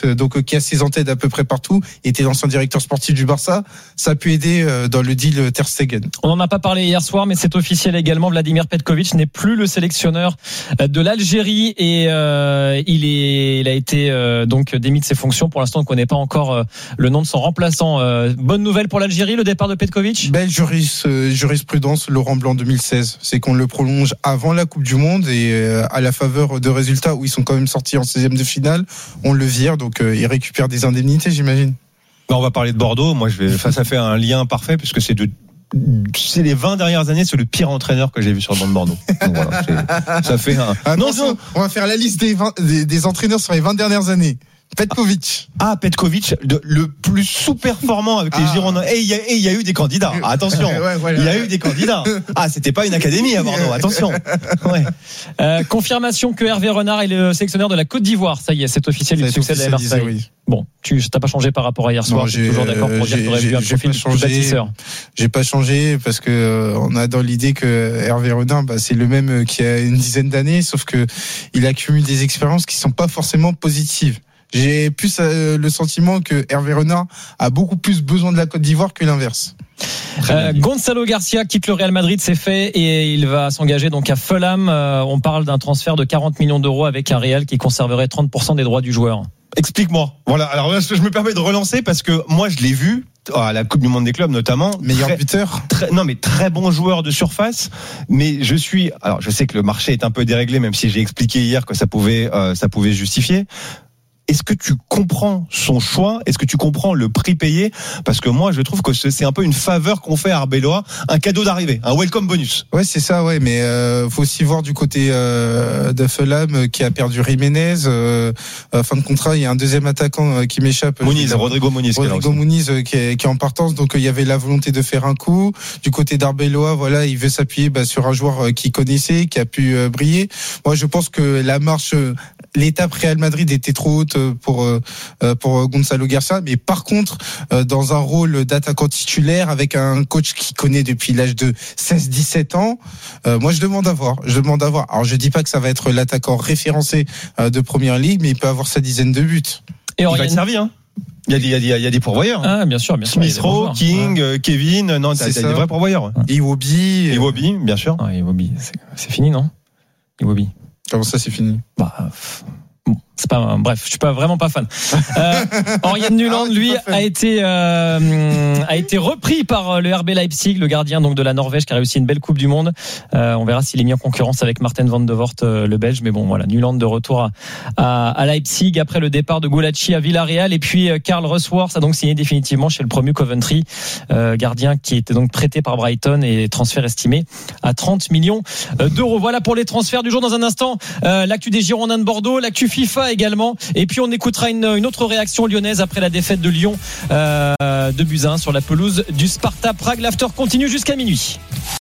donc qui a ses antennes à peu près partout, était l'ancien directeur sportif du Barça. Ça a pu aider dans le deal Ter Stegen. On n'en a pas parlé hier soir, mais c'est officiel également. Vladimir Petković n'est plus le sélectionneur de l'Algérie et euh, il est, il a été euh, donc démis de ses fonctions. Pour l'instant, on ne connaît pas encore euh, le nom de son remplaçant. Euh, bonne nouvelle pour l'Algérie, le départ de Petković. Belle juris, euh, jurisprudence, Laurent Blanc deux mille seize. C'est qu'on le prolonge avant la Coupe du Monde et euh, à la faveur de résultats où ils sont quand même sortis en seizième de finale, on le vire, donc euh, il récupère des indemnités, j'imagine. Bah, on va parler de Bordeaux. Moi, je vais, ça, ça fait un lien parfait puisque c'est de c'est les vingt dernières années, c'est le pire entraîneur que j'ai vu sur le banc de Bordeaux. Donc voilà, c'est, ça fait un. Ah, non, non, on va faire la liste des, vingt, des, des entraîneurs sur les vingt dernières années. Petković. Ah, Petković, le, le plus sous-performant avec les ah. Girondins. Et il y, y a eu des candidats. Ah, attention, ouais, voilà. Il y a eu des candidats. Ah, c'était pas une académie à Bordeaux. Attention. Ouais. Euh, confirmation que Hervé Renard est le sélectionneur de la Côte d'Ivoire. Ça y est, c'est officiel. Il succède à Marseille. Oui. Bon, tu t'as pas changé par rapport à hier soir. Tu es toujours d'accord pour dire que tu aurais vu un profil plus bâtisseur. J'ai pas changé parce que euh, on a dans l'idée que Hervé Renard, bah, c'est le même qu'il y a une dizaine d'années, sauf que il accumule des expériences qui sont pas forcément positives. J'ai plus euh, le sentiment que Hervé Renard a beaucoup plus besoin de la Côte d'Ivoire que l'inverse. Euh, Gonzalo Garcia quitte le Real Madrid, c'est fait, et il va s'engager donc à Fulham. Euh, on parle d'un transfert de quarante millions d'euros avec un Real qui conserverait trente pour cent des droits du joueur. Explique-moi. Voilà. Alors là, je me permets de relancer parce que moi, je l'ai vu à la Coupe du Monde des clubs notamment. Meilleur très, buteur. Très, non, mais très bon joueur de surface. Mais je suis. Alors, je sais que le marché est un peu déréglé, même si j'ai expliqué hier que ça pouvait, euh, ça pouvait justifier. Est-ce que tu comprends son choix ? Est-ce que tu comprends le prix payé ? Parce que moi, je trouve que c'est un peu une faveur qu'on fait à Arbeloa, un cadeau d'arrivée, un welcome bonus. Ouais, c'est ça, ouais. Mais euh, faut aussi voir du côté euh, de Fulham qui a perdu Jiménez. Euh, fin de contrat, il y a un deuxième attaquant euh, qui m'échappe. Muniz, Rodrigo Muniz. Rodrigo Muniz euh, qui, est, qui est en partance. Donc il y avait la volonté de faire un coup. Du côté d'Arbeloa, voilà, il veut s'appuyer bah, sur un joueur euh, qu'il connaissait, qui a pu euh, briller. Moi, je pense que la marche, euh, l'étape Real Madrid était trop haute pour pour Gonzalo Garcia, mais par contre dans un rôle d'attaquant titulaire avec un coach qui connaît depuis l'âge de seize dix-sept ans, moi je demande à voir, je demande à voir. Alors je dis pas que ça va être l'attaquant référencé de première ligue, mais il peut avoir sa dizaine de buts. Et il va être servi, hein. Il y a des, il y a des, il y a des pourvoyeurs. Ah, bien sûr, bien sûr. Smith Rowe, King, ouais. Kevin, non, t'as, t'as des vrais pourvoyeurs. Iwobi. Iwobi, bien sûr. Ah, Iwobi, c'est, c'est fini, non? Iwobi. Comment ça, c'est fini? Bah, bon, c'est pas, bref, je suis pas vraiment pas fan. Euh, Oriane Nuland, ah, lui, a été euh, a été repris par le R B Leipzig, le gardien donc de la Norvège qui a réussi une belle Coupe du Monde. Euh, on verra s'il est mis en concurrence avec Martin van de Voort, euh, le Belge. Mais bon, voilà, Nuland de retour à, à, à Leipzig après le départ de Gulacsi à Villarreal. Et puis euh, Karl Rushworth a donc signé définitivement chez le promu Coventry, euh, gardien qui était donc prêté par Brighton et transfert estimé à trente millions d'euros. Voilà pour les transferts du jour. Dans un instant, euh, l'actu des Girondins de Bordeaux, l'actu FIFA également, et puis on écoutera une, une autre réaction lyonnaise après la défaite de Lyon euh, de buts à un sur la pelouse du Sparta Prague. L'after continue jusqu'à minuit.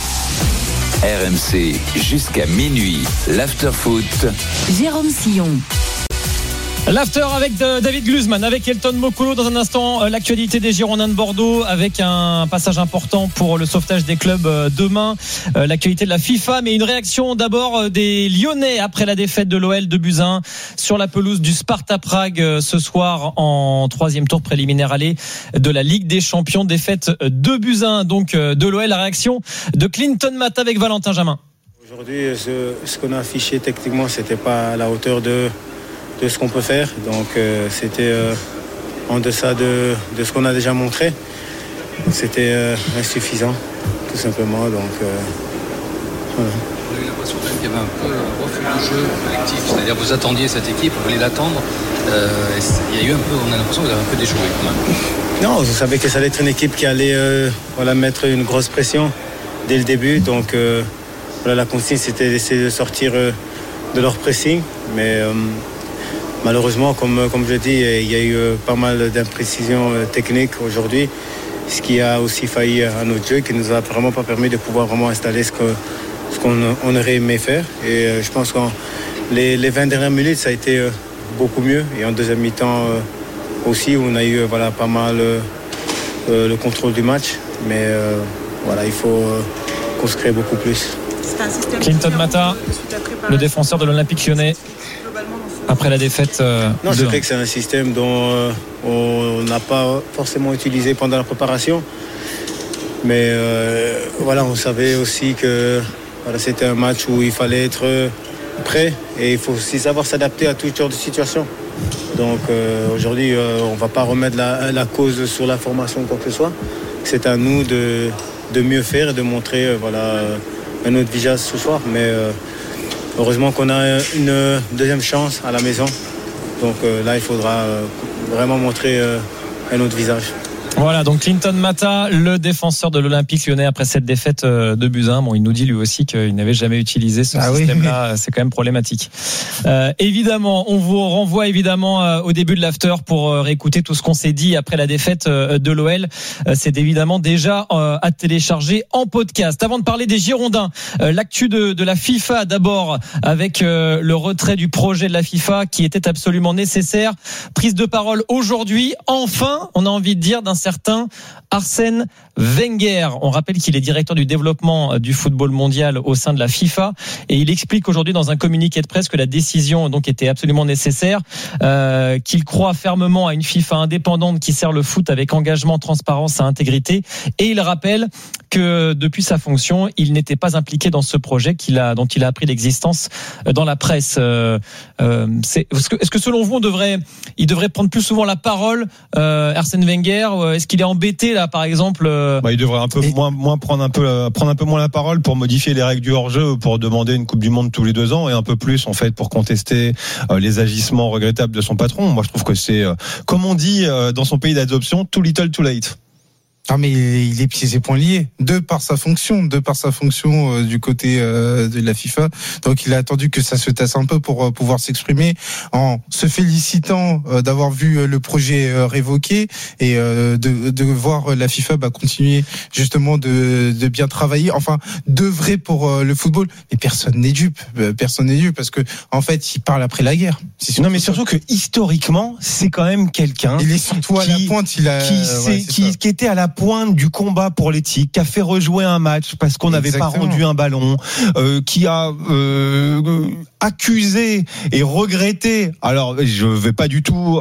R M C jusqu'à minuit, l'after foot. Jérôme Sillon. L'after avec David Gluzman, avec Elton Mokolo. Dans un instant, l'actualité des Girondins de Bordeaux avec un passage important pour le sauvetage des clubs demain. L'actualité de la FIFA, mais une réaction d'abord des Lyonnais après la défaite de l'O L de buts à un sur la pelouse du Sparta Prague ce soir en troisième tour préliminaire aller de la Ligue des Champions. Défaite deux buts à un donc de l'O L. La réaction de Clinton Matt avec Valentin Jamin. Aujourd'hui, ce, ce qu'on a affiché techniquement, c'était pas à la hauteur de de ce qu'on peut faire, donc euh, c'était euh, en deçà de, de ce qu'on a déjà montré, c'était euh, insuffisant tout simplement, donc euh, voilà. On a eu l'impression qu'il y avait un peu un refus de jeu collectif, c'est-à-dire vous attendiez cette équipe, vous vouliez l'attendre, euh, il y a eu un peu, on a l'impression que vous avez un peu déjoué quand même. Non, vous savez que ça allait être une équipe qui allait euh, voilà, mettre une grosse pression dès le début, donc euh, voilà, la consigne c'était d'essayer de sortir euh, de leur pressing, mais euh, malheureusement, comme, comme je dis, il y a eu pas mal d'imprécisions techniques aujourd'hui, ce qui a aussi failli à notre jeu, qui ne nous a vraiment pas permis de pouvoir vraiment installer ce, que, ce qu'on on aurait aimé faire. Et je pense que les, les vingt dernières minutes, ça a été beaucoup mieux. Et en deuxième mi-temps aussi, on a eu voilà, pas mal euh, le contrôle du match. Mais euh, voilà, il faut euh, qu'on se crée beaucoup plus. Clinton Mata, le défenseur de l'Olympique Lyonnais. après la défaite. Euh, non, de... c'est vrai que c'est un système dont euh, on n'a pas forcément utilisé pendant la préparation. Mais euh, voilà, on savait aussi que voilà, c'était un match où il fallait être prêt et il faut aussi savoir s'adapter à tout genre de situation. Donc euh, aujourd'hui, euh, on ne va pas remettre la, la cause sur la formation ou quoi que ce soit. C'est à nous de, de mieux faire et de montrer euh, voilà, un autre visage ce soir. Mais euh, heureusement qu'on a une deuxième chance à la maison. Donc euh, là, il faudra euh, vraiment montrer euh, un autre visage. Voilà, donc Clinton Mata, le défenseur de l'Olympique Lyonnais après cette défaite de buts à un. Bon, il nous dit lui aussi qu'il n'avait jamais utilisé ce ah système-là. Oui. C'est quand même problématique. Euh, évidemment, on vous renvoie évidemment euh, au début de l'after pour euh, réécouter tout ce qu'on s'est dit après la défaite euh, de l'O L. Euh, c'est évidemment déjà euh, à télécharger en podcast. Avant de parler des Girondins, euh, l'actu de, de la FIFA d'abord avec euh, le retrait du projet de la FIFA qui était absolument nécessaire. Prise de parole aujourd'hui. Enfin, on a envie de dire d'un certain Arsène Wenger. On rappelle qu'il est directeur du développement du football mondial au sein de la FIFA et il explique aujourd'hui dans un communiqué de presse que la décision donc était absolument nécessaire, euh, qu'il croit fermement à une FIFA indépendante qui sert le foot avec engagement, transparence et intégrité, et il rappelle que depuis sa fonction, il n'était pas impliqué dans ce projet qu'il a, dont il a appris l'existence dans la presse. Euh, euh, c'est, est-ce, que, est-ce que selon vous, on devrait, il devrait prendre plus souvent la parole, euh, Arsène Wenger? Est-ce qu'il est embêté là, par exemple? euh... bah, Il devrait un peu et... moins, moins prendre un peu, prendre un peu moins la parole pour modifier les règles du hors-jeu, pour demander une Coupe du Monde tous les deux ans, et un peu plus en fait pour contester euh, les agissements regrettables de son patron. Moi, je trouve que c'est, euh, comme on dit euh, dans son pays d'adoption, too little, too late. Ah mais il est pieds et poings liés, de par sa fonction, de par sa fonction euh, du côté euh, de la FIFA. Donc il a attendu que ça se tasse un peu pour euh, pouvoir s'exprimer, en se félicitant euh, d'avoir vu euh, le projet euh, révoqué et euh, de, de voir la FIFA bah, continuer justement de, de bien travailler, enfin d'œuvrer pour euh, le football. Mais personne n'est dupe, personne n'est dupe parce que en fait il parle après la guerre. C'est non mais surtout que historiquement c'est quand même quelqu'un. Il est surtout à la pointe, il a qui, euh, ouais, qui, qui était à la pointe du combat pour l'éthique, qui a fait rejouer un match parce qu'on n'avait pas rendu un ballon, euh, qui a euh, accusé et regretté. Alors, je vais pas du tout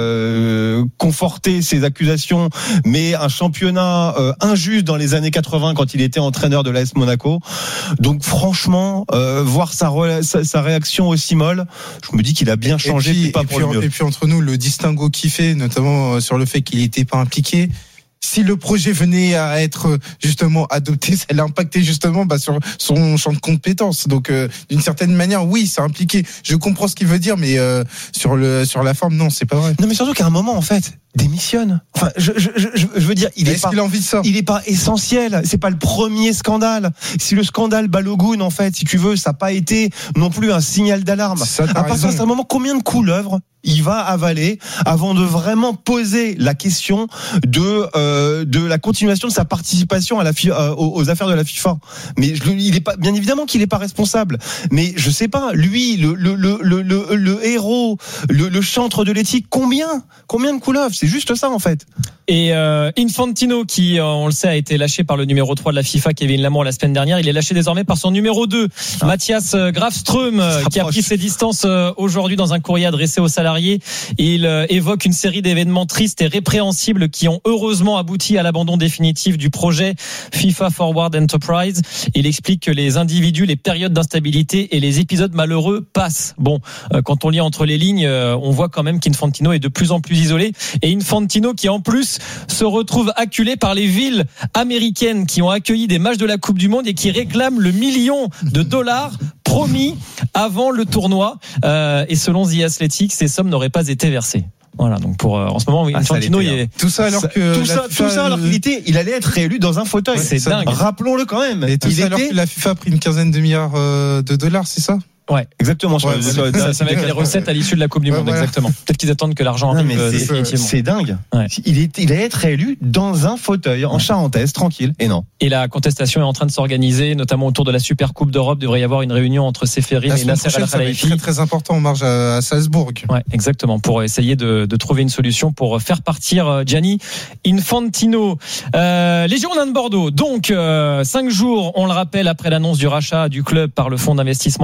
euh, conforter ces accusations, mais un championnat euh, injuste dans les années quatre-vingts quand il était entraîneur de l'A S Monaco. Donc, franchement, euh, voir sa, re- sa, sa réaction aussi molle, je me dis qu'il a bien changé, et puis, pas et pour puis, le mieux. Et puis entre nous, le distinguo qu'il fait, notamment sur le fait qu'il n'était pas impliqué. Si le projet venait à être justement adopté, ça allait impacter justement bah, sur son champ de compétences. Donc, euh, d'une certaine manière, oui, c'est impliqué. Je comprends ce qu'il veut dire, mais euh, sur le sur la forme, non, c'est pas vrai. Non, mais surtout qu'à un moment, en fait, démissionne. Enfin, je, je, je, je veux dire, il est, est-ce pas, qu'il a envie de ça ? Il est pas essentiel. C'est pas le premier scandale. Si le scandale Balogun, en fait, si tu veux, ça n'a pas été non plus un signal d'alarme. Ça, à partir d'un moment, combien de couleuvres il va avaler avant de vraiment poser la question de euh, de la continuation de sa participation à la euh, aux, aux affaires de la FIFA. Mais je, il est pas, bien évidemment qu'il est pas responsable. Mais je sais pas, lui, le le le le le, le héros, le, le chantre de l'éthique, combien combien de couleuvres? C'est juste ça en fait. Et euh, Infantino, qui, euh, on le sait, a été lâché par le numéro trois de la FIFA, Kevin Lamour, la semaine dernière. Il est lâché désormais par son numéro deux, ah. Mathias Grafström, euh, qui a pris ses distances euh, aujourd'hui dans un courrier adressé aux salariés. Il euh, évoque une série d'événements tristes et répréhensibles qui ont heureusement abouti à l'abandon définitif du projet FIFA Forward Enterprise. Il explique que les individus, les périodes d'instabilité et les épisodes malheureux passent. Bon, euh, quand on lit entre les lignes, euh, on voit quand même qu'Infantino est de plus en plus isolé. Et Infantino qui, en plus, se retrouve acculé par les villes américaines qui ont accueilli des matchs de la Coupe du Monde et qui réclament le million de dollars promis avant le tournoi. Euh, et selon The Athletic, ces sommes n'auraient pas été versées. Voilà, donc pour euh, en ce moment, Infantino, ah, il est tout ça alors que tout ça, FIFA, tout ça alors qu'il était, il allait être réélu dans un fauteuil. Ouais, c'est ça, dingue. Rappelons-le quand même. Et tout il ça était... alors que la FIFA a pris une quinzaine de milliards de dollars, c'est ça? Ouais, exactement. Ouais, ça, ça, ça va avec les recettes à l'issue de la Coupe du ouais, Monde, voilà. exactement. Peut-être qu'ils attendent que l'argent arrive c'est, définitivement. C'est dingue. Ouais. Il est, il allait être réélu dans un fauteuil en charentaise, tranquille. Et non. Et la contestation est en train de s'organiser, notamment autour de la Super Coupe d'Europe. Il devrait y avoir une réunion entre Séphérine et Nasser Al Khelaifi. Très très important en marge à, à Salzbourg. Ouais, exactement. Pour essayer de, de trouver une solution pour faire partir Gianni Infantino. Euh, les Girondins de Bordeaux. Donc euh, cinq jours, on le rappelle, après l'annonce du rachat du club par le fonds d'investissement Sparta Capital.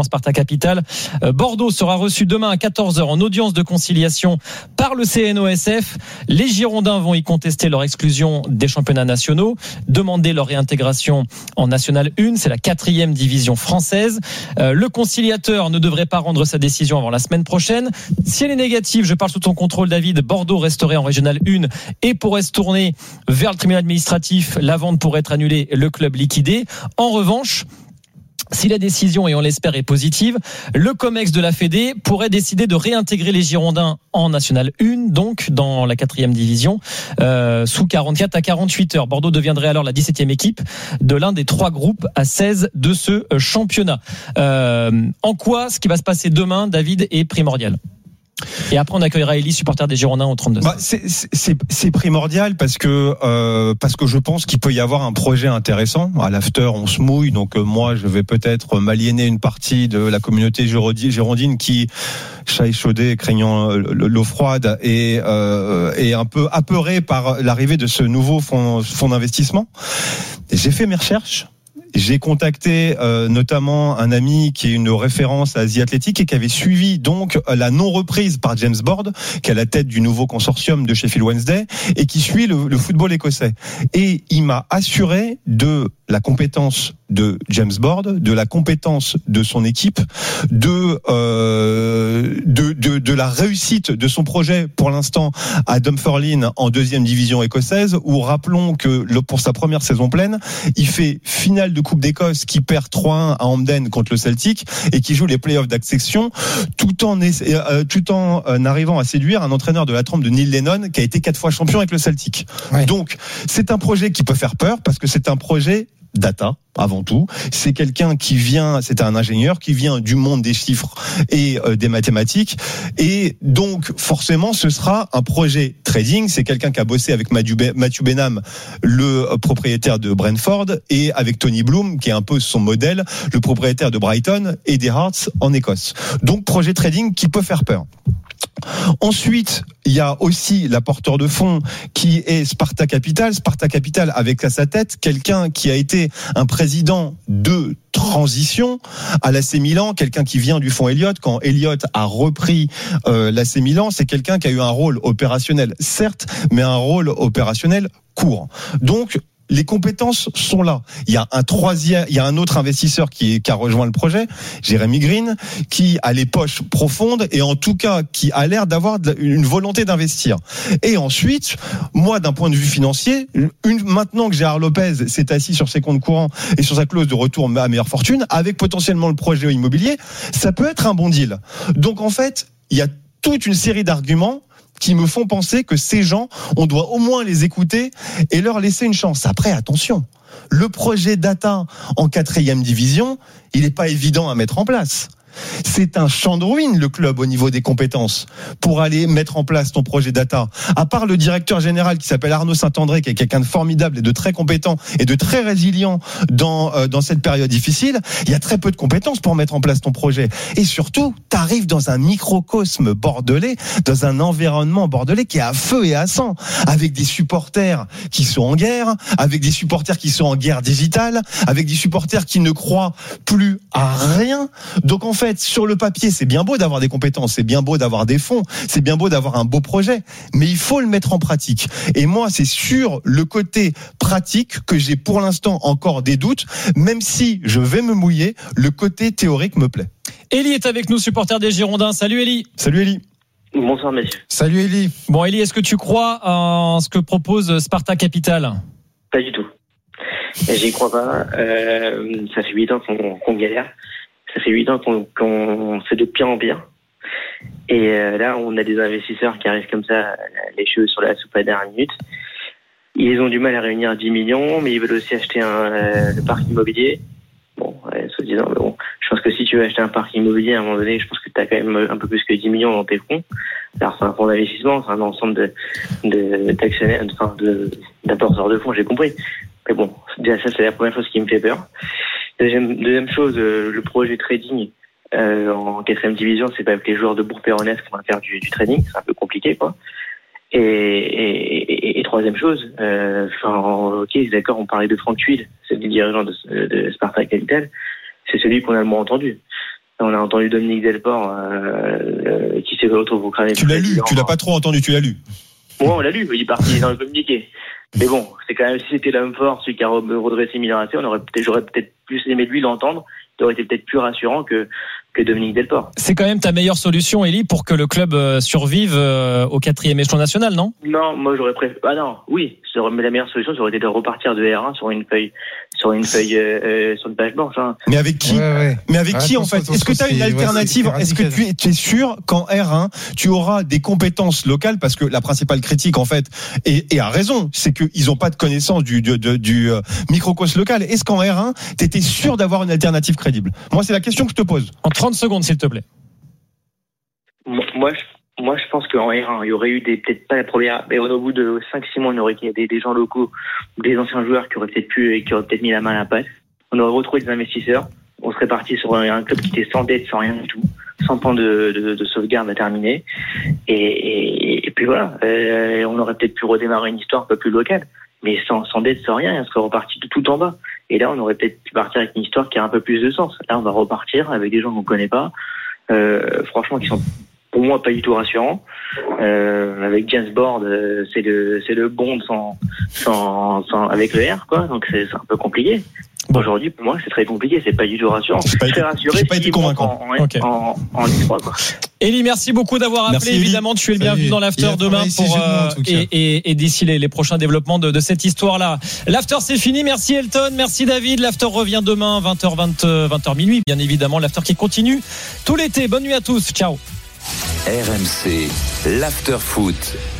Capital. Euh, Bordeaux sera reçu demain à quatorze heures en audience de conciliation par le C N O S F. Les Girondins vont y contester leur exclusion des championnats nationaux, demander leur réintégration en National un, c'est la quatrième division française. Euh, le conciliateur ne devrait pas rendre sa décision avant la semaine prochaine. Si elle est négative, je parle sous ton contrôle David, Bordeaux resterait en Régional un et pourrait se tourner vers le tribunal administratif. La vente pourrait être annulée, le club liquidé. En revanche, si la décision, et on l'espère, est positive, le COMEX de la Fédé pourrait décider de réintégrer les Girondins en National un, donc dans la quatrième division, euh, sous quarante-quatre à quarante-huit heures. Bordeaux deviendrait alors la dix-septième équipe de l'un des trois groupes à seize de ce championnat. Euh, en quoi ce qui va se passer demain, David, est primordial ? Et après on accueillera Elie, supporter des Girondins au trente-deux. Bah, c'est, c'est, c'est primordial parce que euh, parce que je pense qu'il peut y avoir un projet intéressant. À l'after, on se mouille, donc euh, moi je vais peut-être m'aliéner une partie de la communauté girondine qui, chat échaudé, craignant l'eau froide, et euh, est un peu apeuré par l'arrivée de ce nouveau fonds, fonds d'investissement. J'ai fait mes recherches. J'ai contacté euh, notamment un ami qui est une référence à Asie Athlétique et qui avait suivi donc la non-reprise par James Board, qui est à la tête du nouveau consortium de Sheffield Wednesday et qui suit le, le football écossais. Et il m'a assuré de la compétence de James Board, de la compétence de son équipe, de euh, de, de de la réussite de son projet pour l'instant à Dunfermline en deuxième division écossaise, où rappelons que le, pour sa première saison pleine, il fait finale de Coupe d'Écosse qui perd trois un à Hampden contre le Celtic et qui joue les playoffs d'accession tout en euh, tout en euh, arrivant à séduire un entraîneur de la trempe de Neil Lennon qui a été quatre fois champion avec le Celtic. Ouais. Donc c'est un projet qui peut faire peur parce que c'est un projet data avant tout. C'est quelqu'un qui vient, c'est un ingénieur qui vient du monde des chiffres et euh, des mathématiques, et donc forcément ce sera un projet trading. C'est quelqu'un qui a bossé avec Matthew Benham, le propriétaire de Brentford, et avec Tony Bloom qui est un peu son modèle, le propriétaire de Brighton et des Hearts en Écosse. Donc projet trading qui peut faire peur. Ensuite, il y a aussi la porteur de fonds qui est Sparta Capital. Sparta Capital avec à sa tête quelqu'un qui a été un président de transition à l'A C Milan, quelqu'un qui vient du fonds Elliott. Quand Elliott a repris euh, l'A C Milan, c'est quelqu'un qui a eu un rôle opérationnel, certes, mais un rôle opérationnel court. Donc les compétences sont là. Il y a un troisième, il y a un autre investisseur qui, qui a rejoint le projet, Jeremy Green, qui a les poches profondes et en tout cas qui a l'air d'avoir une volonté d'investir. Et ensuite, moi, d'un point de vue financier, une, maintenant que Gérard Lopez s'est assis sur ses comptes courants et sur sa clause de retour à meilleure fortune, avec potentiellement le projet immobilier, ça peut être un bon deal. Donc en fait, il y a toute une série d'arguments qui me font penser que ces gens, on doit au moins les écouter et leur laisser une chance. Après, attention, le projet data en quatrième division, il n'est pas évident à mettre en place. C'est un champ de ruines, le club, au niveau des compétences, pour aller mettre en place ton projet data. À part le directeur général qui s'appelle Arnaud Saint-André, qui est quelqu'un de formidable et de très compétent et de très résilient dans, euh, dans cette période difficile, il y a très peu de compétences pour mettre en place ton projet. Et surtout, t'arrives dans un microcosme bordelais, dans un environnement bordelais qui est à feu et à sang, avec des supporters qui sont en guerre, avec des supporters qui sont en guerre digitale, avec des supporters qui ne croient plus à rien. Donc en fait, sur le papier, c'est bien beau d'avoir des compétences, c'est bien beau d'avoir des fonds, c'est bien beau d'avoir un beau projet, mais il faut le mettre en pratique. Et moi, c'est sur le côté pratique que j'ai pour l'instant encore des doutes, même si je vais me mouiller, le côté théorique me plaît. Elie est avec nous, supporter des Girondins. Salut Elie. Salut Elie. Bonsoir messieurs. Salut Elie. Bon Elie, est-ce que tu crois en ce que propose Sparta Capital ? Pas du tout. J'y crois pas. Euh, ça fait huit ans qu'on, qu'on galère. Ça fait huit ans qu'on, qu'on fait de pire en pire. Et euh, là, on a des investisseurs qui arrivent comme ça, les cheveux sur la soupe à la dernière minute. Ils ont du mal à réunir dix millions, mais ils veulent aussi acheter un, euh, le parc immobilier. Bon, euh, soi-disant, mais bon, je pense que si tu veux acheter un parc immobilier, à un moment donné, je pense que tu as quand même un peu plus que dix millions dans tes fonds. Alors, c'est un fonds d'investissement, c'est un ensemble de, de, d'actionnaires, enfin, de, d'apporteurs de fonds, j'ai compris. Mais bon, déjà, ça, c'est la première chose qui me fait peur. Deuxième, deuxième chose, euh, le projet trading euh, en quatrième division, c'est pas avec les joueurs de Bourg-Péronès qu'on va faire du, du trading, c'est un peu compliqué, quoi. Et, et, et, et troisième chose, euh, enfin, ok, d'accord, on parlait de Franck Huil, c'est le dirigeant de, de Sparta Capital, c'est celui qu'on a le moins entendu. On a entendu Dominique Delport euh, euh, qui s'est retrouvé au crâne. Tu l'as lu, tu l'as pas trop entendu, tu l'as lu. Ouais, on l'a lu, il est parti dans le communiqué. Mais bon, c'est quand même, si c'était l'homme fort, celui qui a redressé Milan A C, on aurait peut-être, j'aurais peut-être plus aimé de lui l'entendre. Ça aurait été peut-être plus rassurant que, que Dominique Delport. C'est quand même ta meilleure solution, Elie, pour que le club survive au quatrième échelon national, non? Non, moi j'aurais préféré. Ah non, oui, mais la meilleure solution, ça aurait été de repartir de R un sur une feuille, sur une feuille, euh, sur une page blanche. Hein. Mais avec qui? Ouais, ouais. Mais avec ouais, qui en fait? Est-ce que tu as une alternative? Ouais, Est-ce que tu es, tu es sûr qu'en R un, tu auras des compétences locales? Parce que la principale critique, en fait, et, et a raison, c'est qu'ils n'ont pas de connaissance du, du, du, du euh, microcosme local. Est-ce qu'en R un, tu étais sûr d'avoir une alternative crédible? Moi, c'est la question que je te pose. En trente secondes, s'il te plaît. Moi, je, moi, je pense qu'en R un, il y aurait eu des, peut-être pas la première, mais au bout de cinq six mois, on aurait des, des gens locaux, des anciens joueurs qui auraient peut-être pu, qui auraient peut-être mis la main à la pâte. On aurait retrouvé des investisseurs. On serait parti sur un, un club qui était sans dette, sans rien du tout, sans plan de, de, de sauvegarde à terminer. Et, et, et puis voilà, euh, on aurait peut-être pu redémarrer une histoire un peu plus locale. Mais sans, sans dette, sans rien, on serait reparti de tout en bas. Et là, on aurait peut-être pu partir avec une histoire qui a un peu plus de sens. Là, on va repartir avec des gens qu'on connaît pas, euh, franchement, qui sont pour moi pas du tout rassurants. Euh, avec James Board, euh, c'est le c'est le Bond sans sans sans avec le R, quoi. Donc c'est, c'est un peu compliqué. Bon. Aujourd'hui, pour moi, c'est très compliqué. C'est pas du tout rassurant. Je suis très rassuré. J'ai pas été convaincant. En, en, okay. en, en, en Ligue trois, quoi. Elie, merci beaucoup d'avoir appelé. Merci, évidemment, tu es le bienvenu dans l'after demain pour euh, et, et, et d'ici les, les prochains développements de, de cette histoire-là. L'after, c'est fini. Merci Elton, merci David. L'after revient demain vingt heures vingt, vingt heures minuit. Bien évidemment, l'after qui continue tout l'été. Bonne nuit à tous. Ciao. R M C, l'after foot.